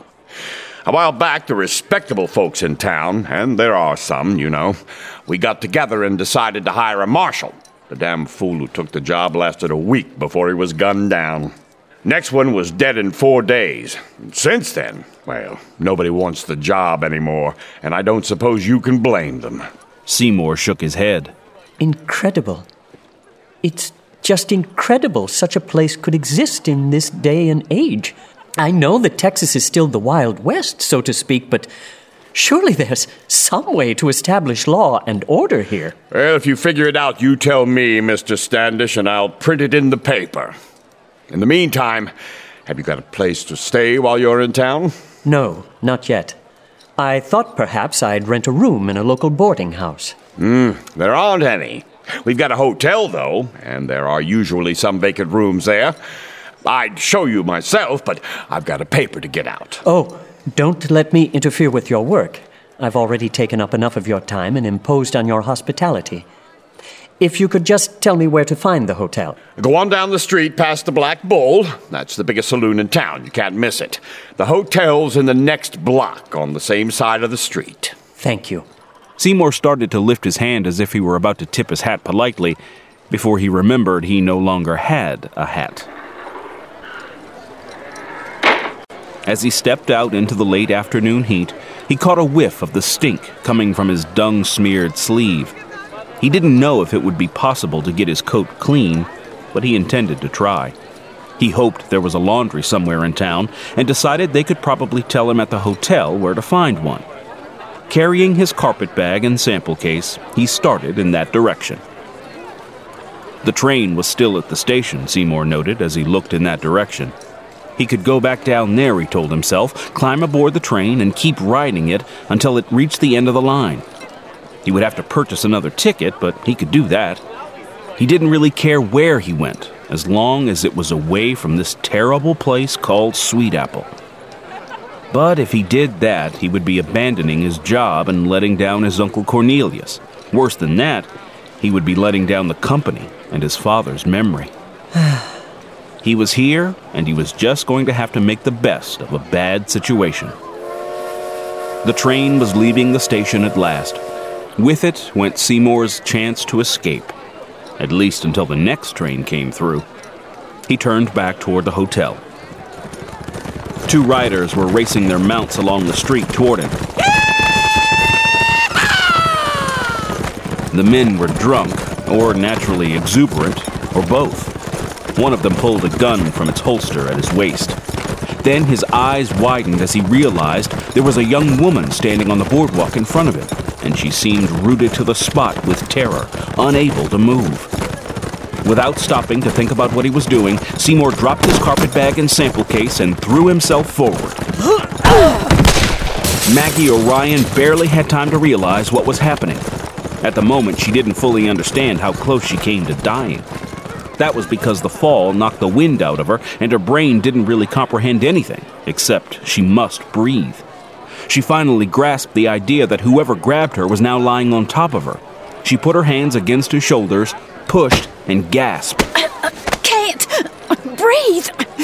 Speaker 10: A while back, the respectable folks in town, and there are some, you know, we got together and decided to hire a marshal. The damn fool who took the job lasted a week before he was gunned down. Next one was dead in four days. Since then, well, nobody wants the job anymore, and I don't suppose you can blame them.
Speaker 1: Seymour shook his head.
Speaker 11: Incredible. It's just incredible such a place could exist in this day and age. I know that Texas is still the Wild West, so to speak, but surely there's some way to establish law and order here.
Speaker 10: Well, if you figure it out, you tell me, Mister Standish, and I'll print it in the paper. In the meantime, have you got a place to stay while you're in town?
Speaker 11: No, not yet. I thought perhaps I'd rent a room in a local boarding house.
Speaker 10: Hmm, there aren't any. We've got a hotel, though, and there are usually some vacant rooms there. I'd show you myself, but I've got a paper to get out.
Speaker 11: Oh, don't let me interfere with your work. I've already taken up enough of your time and imposed on your hospitality. If you could just tell me where to find the hotel.
Speaker 10: Go on down the street past the Black Bull. That's the biggest saloon in town. You can't miss it. The hotel's in the next block on the same side of the street.
Speaker 11: Thank you.
Speaker 1: Seymour started to lift his hand as if he were about to tip his hat politely before he remembered he no longer had a hat. As he stepped out into the late afternoon heat, he caught a whiff of the stink coming from his dung-smeared sleeve. He didn't know if it would be possible to get his coat clean, but he intended to try. He hoped there was a laundry somewhere in town and decided they could probably tell him at the hotel where to find one. Carrying his carpet bag and sample case, he started in that direction. The train was still at the station, Seymour noted as he looked in that direction. He could go back down there, he told himself, climb aboard the train and keep riding it until it reached the end of the line. He would have to purchase another ticket, but he could do that. He didn't really care where he went, as long as it was away from this terrible place called Sweetapple. But if he did that, he would be abandoning his job and letting down his Uncle Cornelius. Worse than that, he would be letting down the company and his father's memory. He was here, and he was just going to have to make the best of a bad situation. The train was leaving the station at last. With it went Seymour's chance to escape, at least until the next train came through. He turned back toward the hotel. Two riders were racing their mounts along the street toward him. The men were drunk, or naturally exuberant, or both. One of them pulled a gun from its holster at his waist. Then his eyes widened as he realized there was a young woman standing on the boardwalk in front of him, and she seemed rooted to the spot with terror, unable to move. Without stopping to think about what he was doing, Seymour dropped his carpet bag and sample case and threw himself forward. Maggie Orion barely had time to realize what was happening. At the moment, she didn't fully understand how close she came to dying. That was because the fall knocked the wind out of her, and her brain didn't really comprehend anything, except she must breathe. She finally grasped the idea that whoever grabbed her was now lying on top of her. She put her hands against his shoulders, pushed, and gasped.
Speaker 8: I, I can't breathe.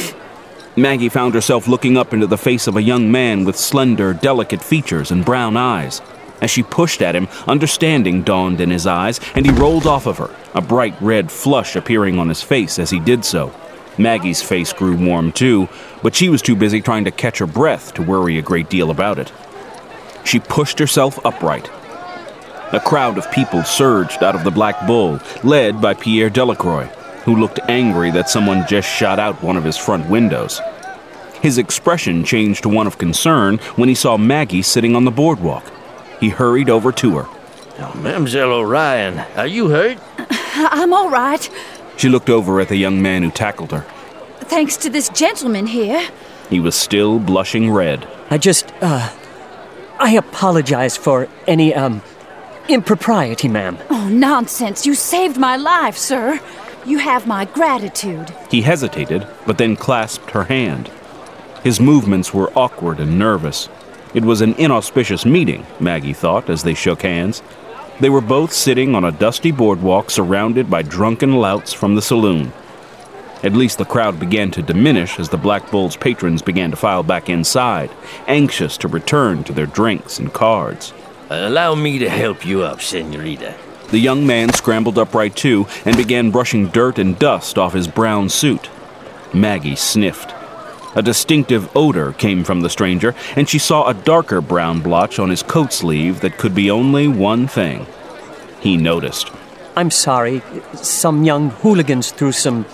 Speaker 1: Maggie found herself looking up into the face of a young man with slender, delicate features and brown eyes. As she pushed at him, understanding dawned in his eyes, and he rolled off of her, a bright red flush appearing on his face as he did so. Maggie's face grew warm too, but she was too busy trying to catch her breath to worry a great deal about it. She pushed herself upright. A crowd of people surged out of the Black Bull, led by Pierre Delacroix, who looked angry that someone just shot out one of his front windows. His expression changed to one of concern when he saw Maggie sitting on the boardwalk. He hurried over to her.
Speaker 4: Oh, Mademoiselle Orion, are you hurt?
Speaker 8: I'm all right.
Speaker 1: She looked over at the young man who tackled her.
Speaker 8: Thanks to this gentleman here.
Speaker 1: He was still blushing red.
Speaker 11: I just, uh, I apologize for any, um, impropriety, ma'am.
Speaker 8: Oh, nonsense. You saved my life, sir. You have my gratitude.
Speaker 1: He hesitated, but then clasped her hand. His movements were awkward and nervous. It was an inauspicious meeting, Maggie thought, as they shook hands. They were both sitting on a dusty boardwalk surrounded by drunken louts from the saloon. At least the crowd began to diminish as the Black Bull's patrons began to file back inside, anxious to return to their drinks and cards.
Speaker 4: Allow me to help you up, senorita.
Speaker 1: The young man scrambled upright too and began brushing dirt and dust off his brown suit. Maggie sniffed. A distinctive odor came from the stranger, and she saw a darker brown blotch on his coat sleeve that could be only one thing. He noticed.
Speaker 11: I'm sorry. Some young hooligans threw some,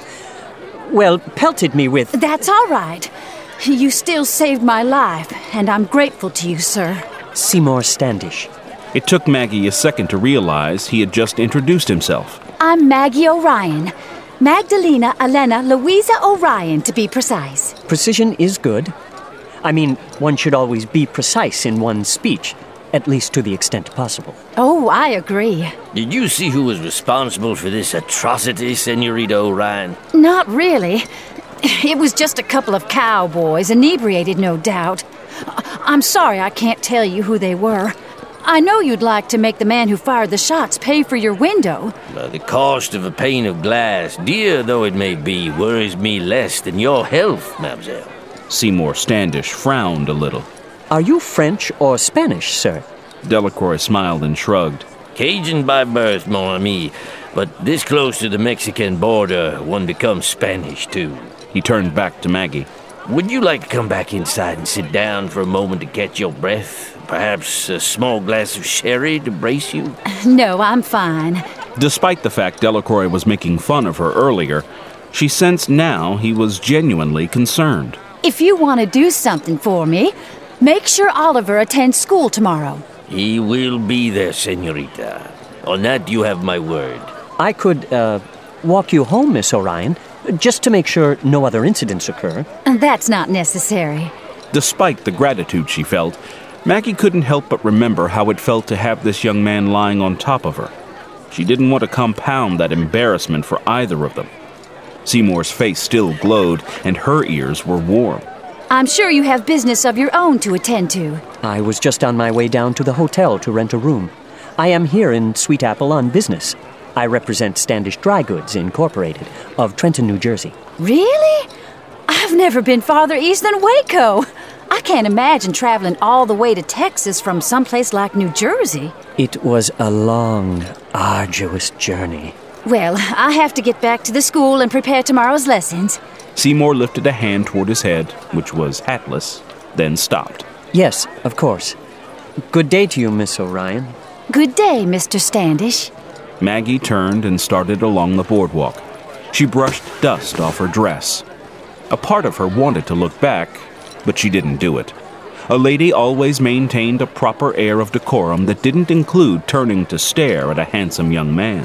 Speaker 11: well, pelted me with...
Speaker 8: That's all right. You still saved my life, and I'm grateful to you, sir.
Speaker 11: Seymour Standish.
Speaker 1: It took Maggie a second to realize he had just introduced himself.
Speaker 8: I'm Maggie Orion. Magdalena Elena Louisa Orion, to be precise.
Speaker 11: Precision is good. I mean, one should always be precise in one's speech, at least to the extent possible.
Speaker 8: Oh, I agree.
Speaker 4: Did you see who was responsible for this atrocity, Senorita Orion?
Speaker 8: Not really. It was just a couple of cowboys, inebriated, no doubt. I'm sorry I can't tell you who they were. I know you'd like to make the man who fired the shots pay for your window.
Speaker 4: Uh, the cost of a pane of glass, dear though it may be, worries me less than your health, mademoiselle.
Speaker 1: Seymour Standish frowned a little.
Speaker 11: Are you French or Spanish, sir?
Speaker 1: Delacroix smiled and shrugged.
Speaker 4: Cajun by birth, mon ami, but this close to the Mexican border, one becomes Spanish too.
Speaker 1: He turned back to Maggie.
Speaker 4: Would you like to come back inside and sit down for a moment to catch your breath? Perhaps a small glass of sherry to brace you?
Speaker 8: No, I'm fine.
Speaker 1: Despite the fact Delacroix was making fun of her earlier, she sensed now he was genuinely concerned.
Speaker 8: If you want to do something for me, make sure Oliver attends school tomorrow.
Speaker 4: He will be there, senorita. On that you have my word.
Speaker 11: I could, uh, walk you home, Miss Orion, just to make sure no other incidents occur.
Speaker 8: That's not necessary.
Speaker 1: Despite the gratitude she felt, Maggie couldn't help but remember how it felt to have this young man lying on top of her. She didn't want to compound that embarrassment for either of them. Seymour's face still glowed, and her ears were warm.
Speaker 8: I'm sure you have business of your own to attend to.
Speaker 11: I was just on my way down to the hotel to rent a room. I am here in Sweet Apple on business. I represent Standish Dry Goods, Incorporated, of Trenton, New Jersey.
Speaker 8: Really? I've never been farther east than Waco. I can't imagine traveling all the way to Texas from someplace like New Jersey.
Speaker 11: It was a long, arduous journey.
Speaker 8: Well, I have to get back to the school and prepare tomorrow's lessons.
Speaker 1: Seymour lifted a hand toward his head, which was hatless, then stopped.
Speaker 11: Yes, of course. Good day to you, Miss Orion.
Speaker 8: Good day, Mister Standish.
Speaker 1: Maggie turned and started along the boardwalk. She brushed dust off her dress. A part of her wanted to look back, but she didn't do it. A lady always maintained a proper air of decorum that didn't include turning to stare at a handsome young man.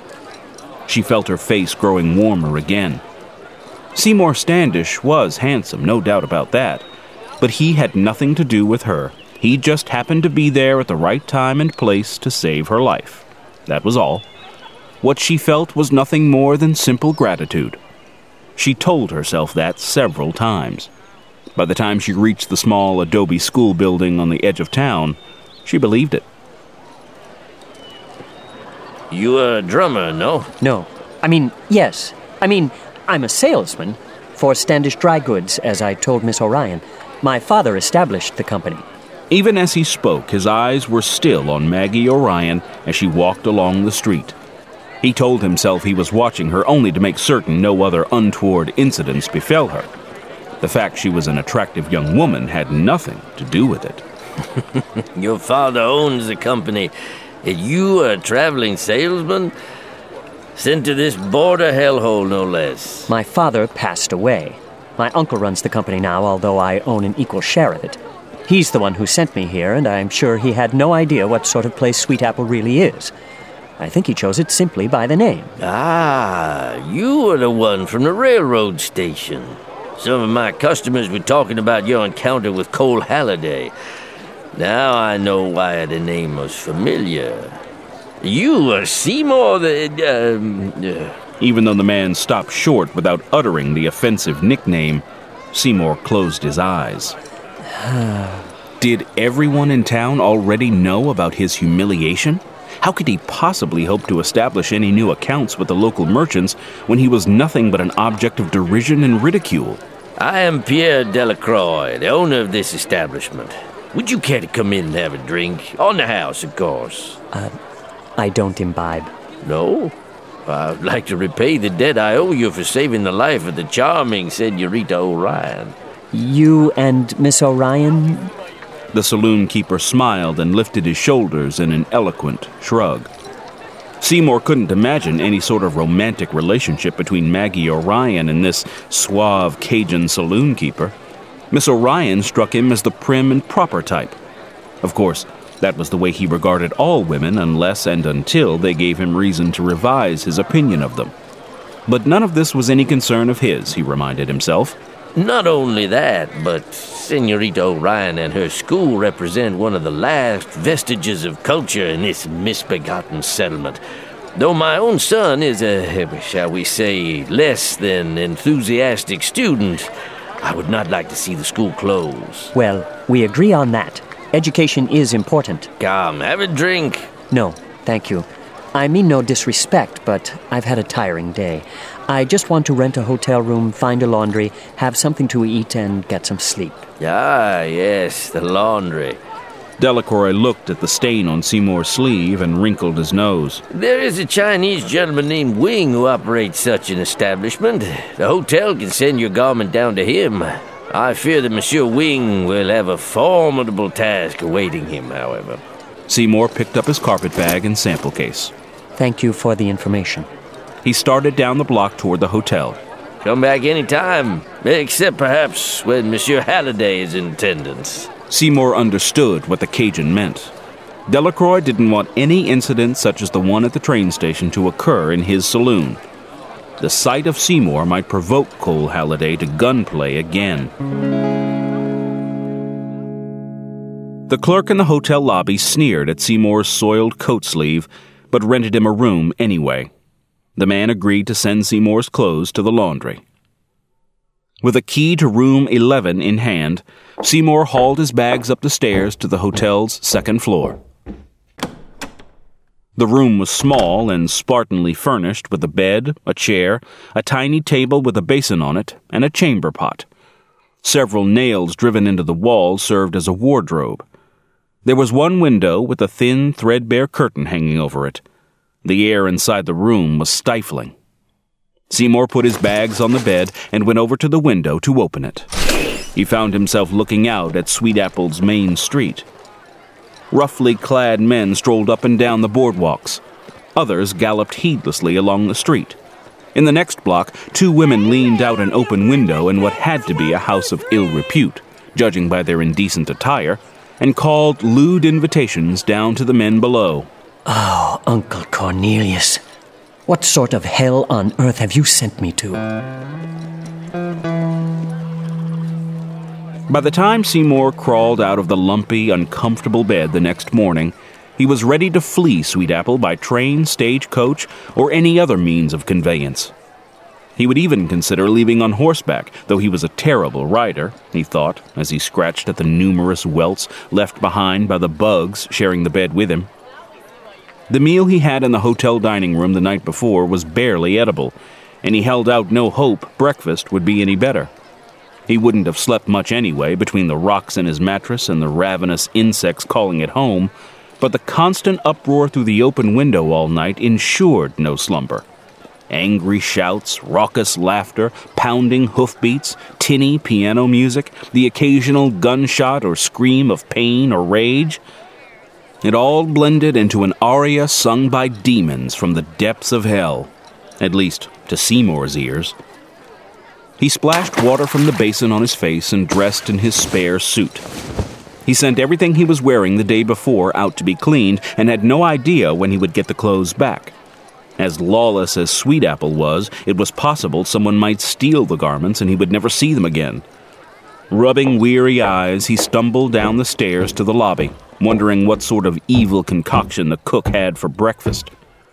Speaker 1: She felt her face growing warmer again. Seymour Standish was handsome, no doubt about that, but he had nothing to do with her. He just happened to be there at the right time and place to save her life. That was all. what she felt was nothing more than simple gratitude. She told herself that several times. By the time she reached the small adobe school building on the edge of town, she believed it.
Speaker 4: You a drummer, no?
Speaker 11: No. I mean, yes. I mean, I'm a salesman for Standish Dry Goods, as I told Miss Orion. My father established the company.
Speaker 1: Even as he spoke, his eyes were still on Maggie Orion as she walked along the street. He told himself he was watching her only to make certain no other untoward incidents befell her. The fact she was an attractive young woman had nothing to do with it.
Speaker 4: Your father owns the company, and you are a traveling salesman? Sent to this border hellhole, no less.
Speaker 11: My father passed away. My uncle runs the company now, although I own an equal share of it. He's the one who sent me here, and I'm sure he had no idea what sort of place Sweet Apple really is. I think he chose it simply by the name.
Speaker 4: Ah, you were the one from the railroad station. Some of my customers were talking about your encounter with Cole Halliday. Now I know why the name was familiar. You are Seymour the... Um, uh.
Speaker 1: Even though the man stopped short without uttering the offensive nickname, Seymour closed his eyes. Did everyone in town already know about his humiliation? How could he possibly hope to establish any new accounts with the local merchants when he was nothing but an object of derision and ridicule?
Speaker 4: I am Pierre Delacroix, the owner of this establishment. Would you care to come in and have a drink? On the house, of course.
Speaker 11: Uh, I don't imbibe.
Speaker 4: No? I'd like to repay the debt I owe you for saving the life of the charming Senorita Orion.
Speaker 11: You and Miss Orion?
Speaker 1: The saloon keeper smiled and lifted his shoulders in an eloquent shrug. Seymour couldn't imagine any sort of romantic relationship between Maggie Orion and this suave Cajun saloon keeper. Miss Orion struck him as the prim and proper type. Of course, that was the way he regarded all women unless and until they gave him reason to revise his opinion of them. But none of this was any concern of his, he reminded himself.
Speaker 4: Not only that, but Senorita Orion and her school represent one of the last vestiges of culture in this misbegotten settlement. Though my own son is a, shall we say, less than enthusiastic student, I would not like to see the school close.
Speaker 11: Well, we agree on that. Education is important.
Speaker 4: Come, have a drink.
Speaker 11: No, thank you. I mean no disrespect, but I've had a tiring day. I just want to rent a hotel room, find a laundry, have something to eat, and get some sleep.
Speaker 4: Ah, yes, the laundry.
Speaker 1: Delacroix looked at the stain on Seymour's sleeve and wrinkled his nose.
Speaker 4: There is a Chinese gentleman named Wing who operates such an establishment. The hotel can send your garment down to him. I fear that Monsieur Wing will have a formidable task awaiting him, however.
Speaker 1: Seymour picked up his carpet bag and sample case.
Speaker 11: Thank you for the information.
Speaker 1: He started down the block toward the hotel.
Speaker 4: Come back any time, except perhaps when Monsieur Halliday is in attendance.
Speaker 1: Seymour understood what the Cajun meant. Delacroix didn't want any incident such as the one at the train station to occur in his saloon. The sight of Seymour might provoke Cole Halliday to gunplay again. The clerk in the hotel lobby sneered at Seymour's soiled coat sleeve, but rented him a room anyway. The man agreed to send Seymour's clothes to the laundry. With a key to room eleven in hand, Seymour hauled his bags up the stairs to the hotel's second floor. The room was small and spartanly furnished with a bed, a chair, a tiny table with a basin on it, and a chamber pot. Several nails driven into the wall served as a wardrobe. There was one window with a thin, threadbare curtain hanging over it. The air inside the room was stifling. Seymour put his bags on the bed and went over to the window to open it. He found himself looking out at Sweet Apple's main street. Roughly clad men strolled up and down the boardwalks. Others galloped heedlessly along the street. In the next block, two women leaned out an open window in what had to be a house of ill repute, judging by their indecent attire, and called lewd invitations down to the men below.
Speaker 11: Oh, Uncle Cornelius, what sort of hell on earth have you sent me to? By
Speaker 1: the time Seymour crawled out of the lumpy, uncomfortable bed the next morning, He was ready to flee Sweet Apple by train, stagecoach, or any other means of conveyance. He would even consider leaving on horseback, though he was a terrible rider, he thought, as he scratched at the numerous welts left behind by the bugs sharing the bed with him. The meal he had in the hotel dining room the night before was barely edible, and he held out no hope breakfast would be any better. He wouldn't have slept much anyway between the rocks in his mattress and the ravenous insects calling it home, but the constant uproar through the open window all night ensured no slumber. Angry shouts, raucous laughter, pounding hoofbeats, tinny piano music, the occasional gunshot or scream of pain or rage. It all blended into an aria sung by demons from the depths of hell, at least to Seymour's ears. He splashed water from the basin on his face and dressed in his spare suit. He sent everything he was wearing the day before out to be cleaned and had no idea when he would get the clothes back. As lawless as Sweet Apple was, it was possible someone might steal the garments and he would never see them again. Rubbing weary eyes, he stumbled down the stairs to the lobby, wondering what sort of evil concoction the cook had for breakfast.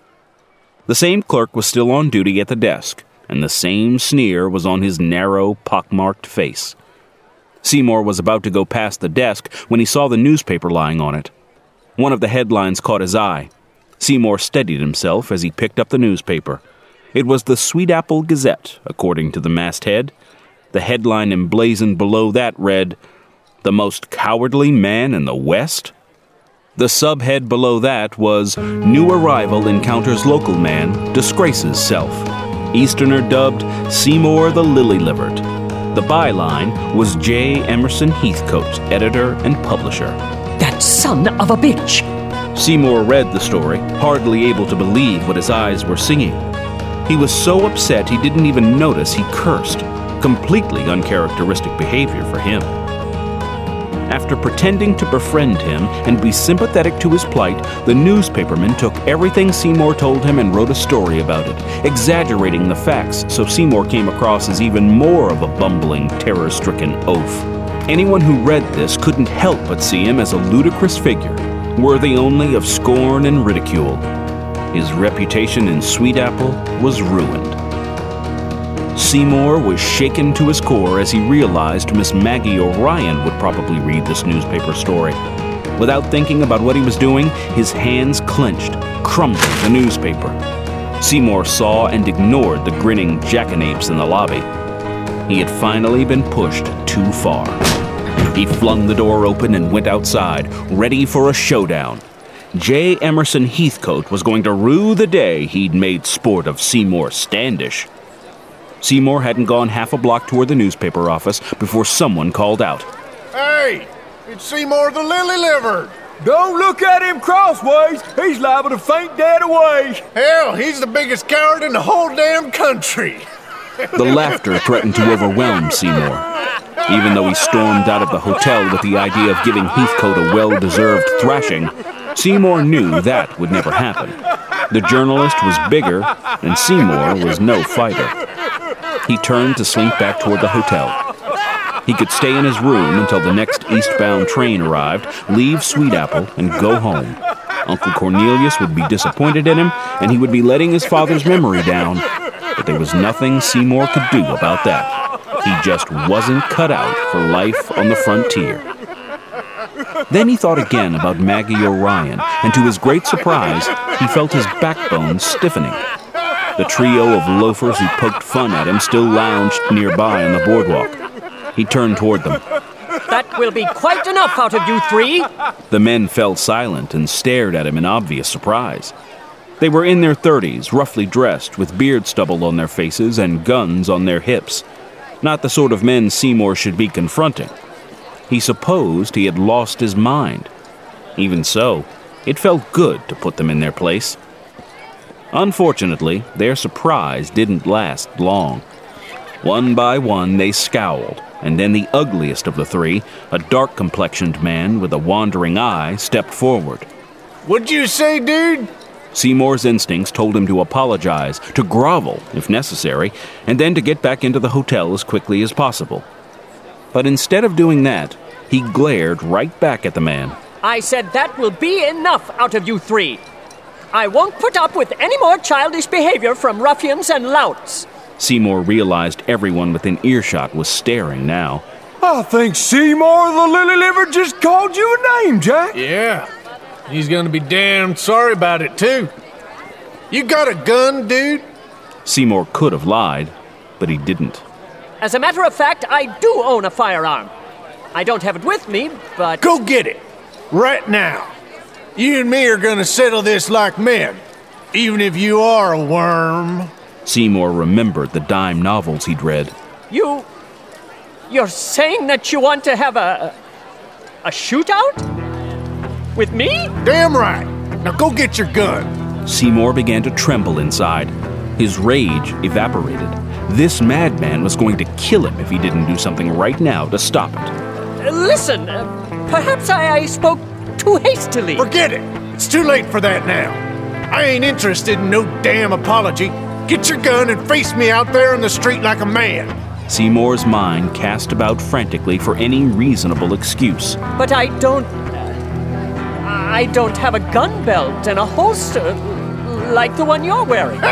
Speaker 1: The same clerk was still on duty at the desk, and the same sneer was on his narrow, pockmarked face. Seymour was about to go past the desk when he saw the newspaper lying on it. One of the headlines caught his eye. Seymour steadied himself as he picked up the newspaper. It was the Sweet Apple Gazette, according to the masthead. The headline emblazoned below that read, "The Most Cowardly Man in the West?" The subhead below that was, "New Arrival Encounters Local Man, Disgraces Self. Easterner Dubbed Seymour the Lily-Livered." The byline was J. Emerson Heathcote, editor and publisher.
Speaker 11: That son of a bitch!
Speaker 1: Seymour read the story, hardly able to believe what his eyes were seeing. He was so upset he didn't even notice he cursed, completely uncharacteristic behavior for him. After pretending to befriend him and be sympathetic to his plight, the newspaperman took everything Seymour told him and wrote a story about it, exaggerating the facts so Seymour came across as even more of a bumbling, terror-stricken oaf. Anyone who read this couldn't help but see him as a ludicrous figure, worthy only of scorn and ridicule. His reputation in Sweet Apple was ruined. Seymour was shaken to his core as he realized Miss Maggie O'Ryan would probably read this newspaper story. Without thinking about what he was doing, his hands clenched, crumbling the newspaper. Seymour saw and ignored the grinning jackanapes in the lobby. He had finally been pushed too far. He flung the door open and went outside, ready for a showdown. J. Emerson Heathcote was going to rue the day he'd made sport of Seymour Standish. Seymour hadn't gone half a block toward the newspaper office before someone called out.
Speaker 15: "Hey, it's Seymour the Lily-Livered."
Speaker 9: "Don't look at him crossways. He's liable to faint dead away."
Speaker 15: "Hell, he's the biggest coward in the whole damn country."
Speaker 1: The laughter threatened to overwhelm Seymour. Even though he stormed out of the hotel with the idea of giving Heathcote a well-deserved thrashing, Seymour knew that would never happen. The journalist was bigger, and Seymour was no fighter. He turned to slink back toward the hotel. He could stay in his room until the next eastbound train arrived, leave Sweet Apple, and go home. Uncle Cornelius would be disappointed in him, and he would be letting his father's memory down. But there was nothing Seymour could do about that. He just wasn't cut out for life on the frontier. Then he thought again about Maggie O'Ryan, and to his great surprise, he felt his backbone stiffening. The trio of loafers who poked fun at him still lounged nearby on the boardwalk. He turned toward them.
Speaker 11: "That will be quite enough out of you three!"
Speaker 1: The men fell silent and stared at him in obvious surprise. They were in their thirties, roughly dressed, with beard stubble on their faces and guns on their hips. Not the sort of men Seymour should be confronting. He supposed he had lost his mind. Even so, it felt good to put them in their place. Unfortunately, their surprise didn't last long. One by one, they scowled, and then the ugliest of the three, a dark-complexioned man with a wandering eye, stepped forward.
Speaker 15: "What'd you say, dude?"
Speaker 1: Seymour's instincts told him to apologize, to grovel, if necessary, and then to get back into the hotel as quickly as possible. But instead of doing that, he glared right back at the man,
Speaker 11: I said that will be enough out of you three. I won't put up with any more childish behavior from ruffians and louts.
Speaker 1: Seymour realized everyone within earshot was staring now.
Speaker 9: I think Seymour the Lily Liver just called you a name, Jack.
Speaker 15: Yeah, he's gonna be damn sorry about it, too. You got a gun, dude?
Speaker 1: Seymour could have lied, but he didn't.
Speaker 11: As a matter of fact, I do own a firearm. I don't have it with me, but...
Speaker 15: Go get it. Right now. You and me are gonna settle this like men. Even if you are a worm.
Speaker 1: Seymour remembered the dime novels he'd read.
Speaker 11: You... You're saying that you want to have a... a shootout? With me?
Speaker 15: Damn right. Now go get your gun.
Speaker 1: Seymour began to tremble inside. His rage evaporated. This madman was going to kill him if he didn't do something right now to stop it.
Speaker 11: Uh, listen, uh, perhaps I, I spoke too hastily.
Speaker 15: Forget it. It's too late for that now. I ain't interested in no damn apology. Get your gun and face me out there in the street like a man.
Speaker 1: Seymour's mind cast about frantically for any reasonable excuse.
Speaker 11: But I don't... Uh, I don't have a gun belt and a holster like the one you're wearing.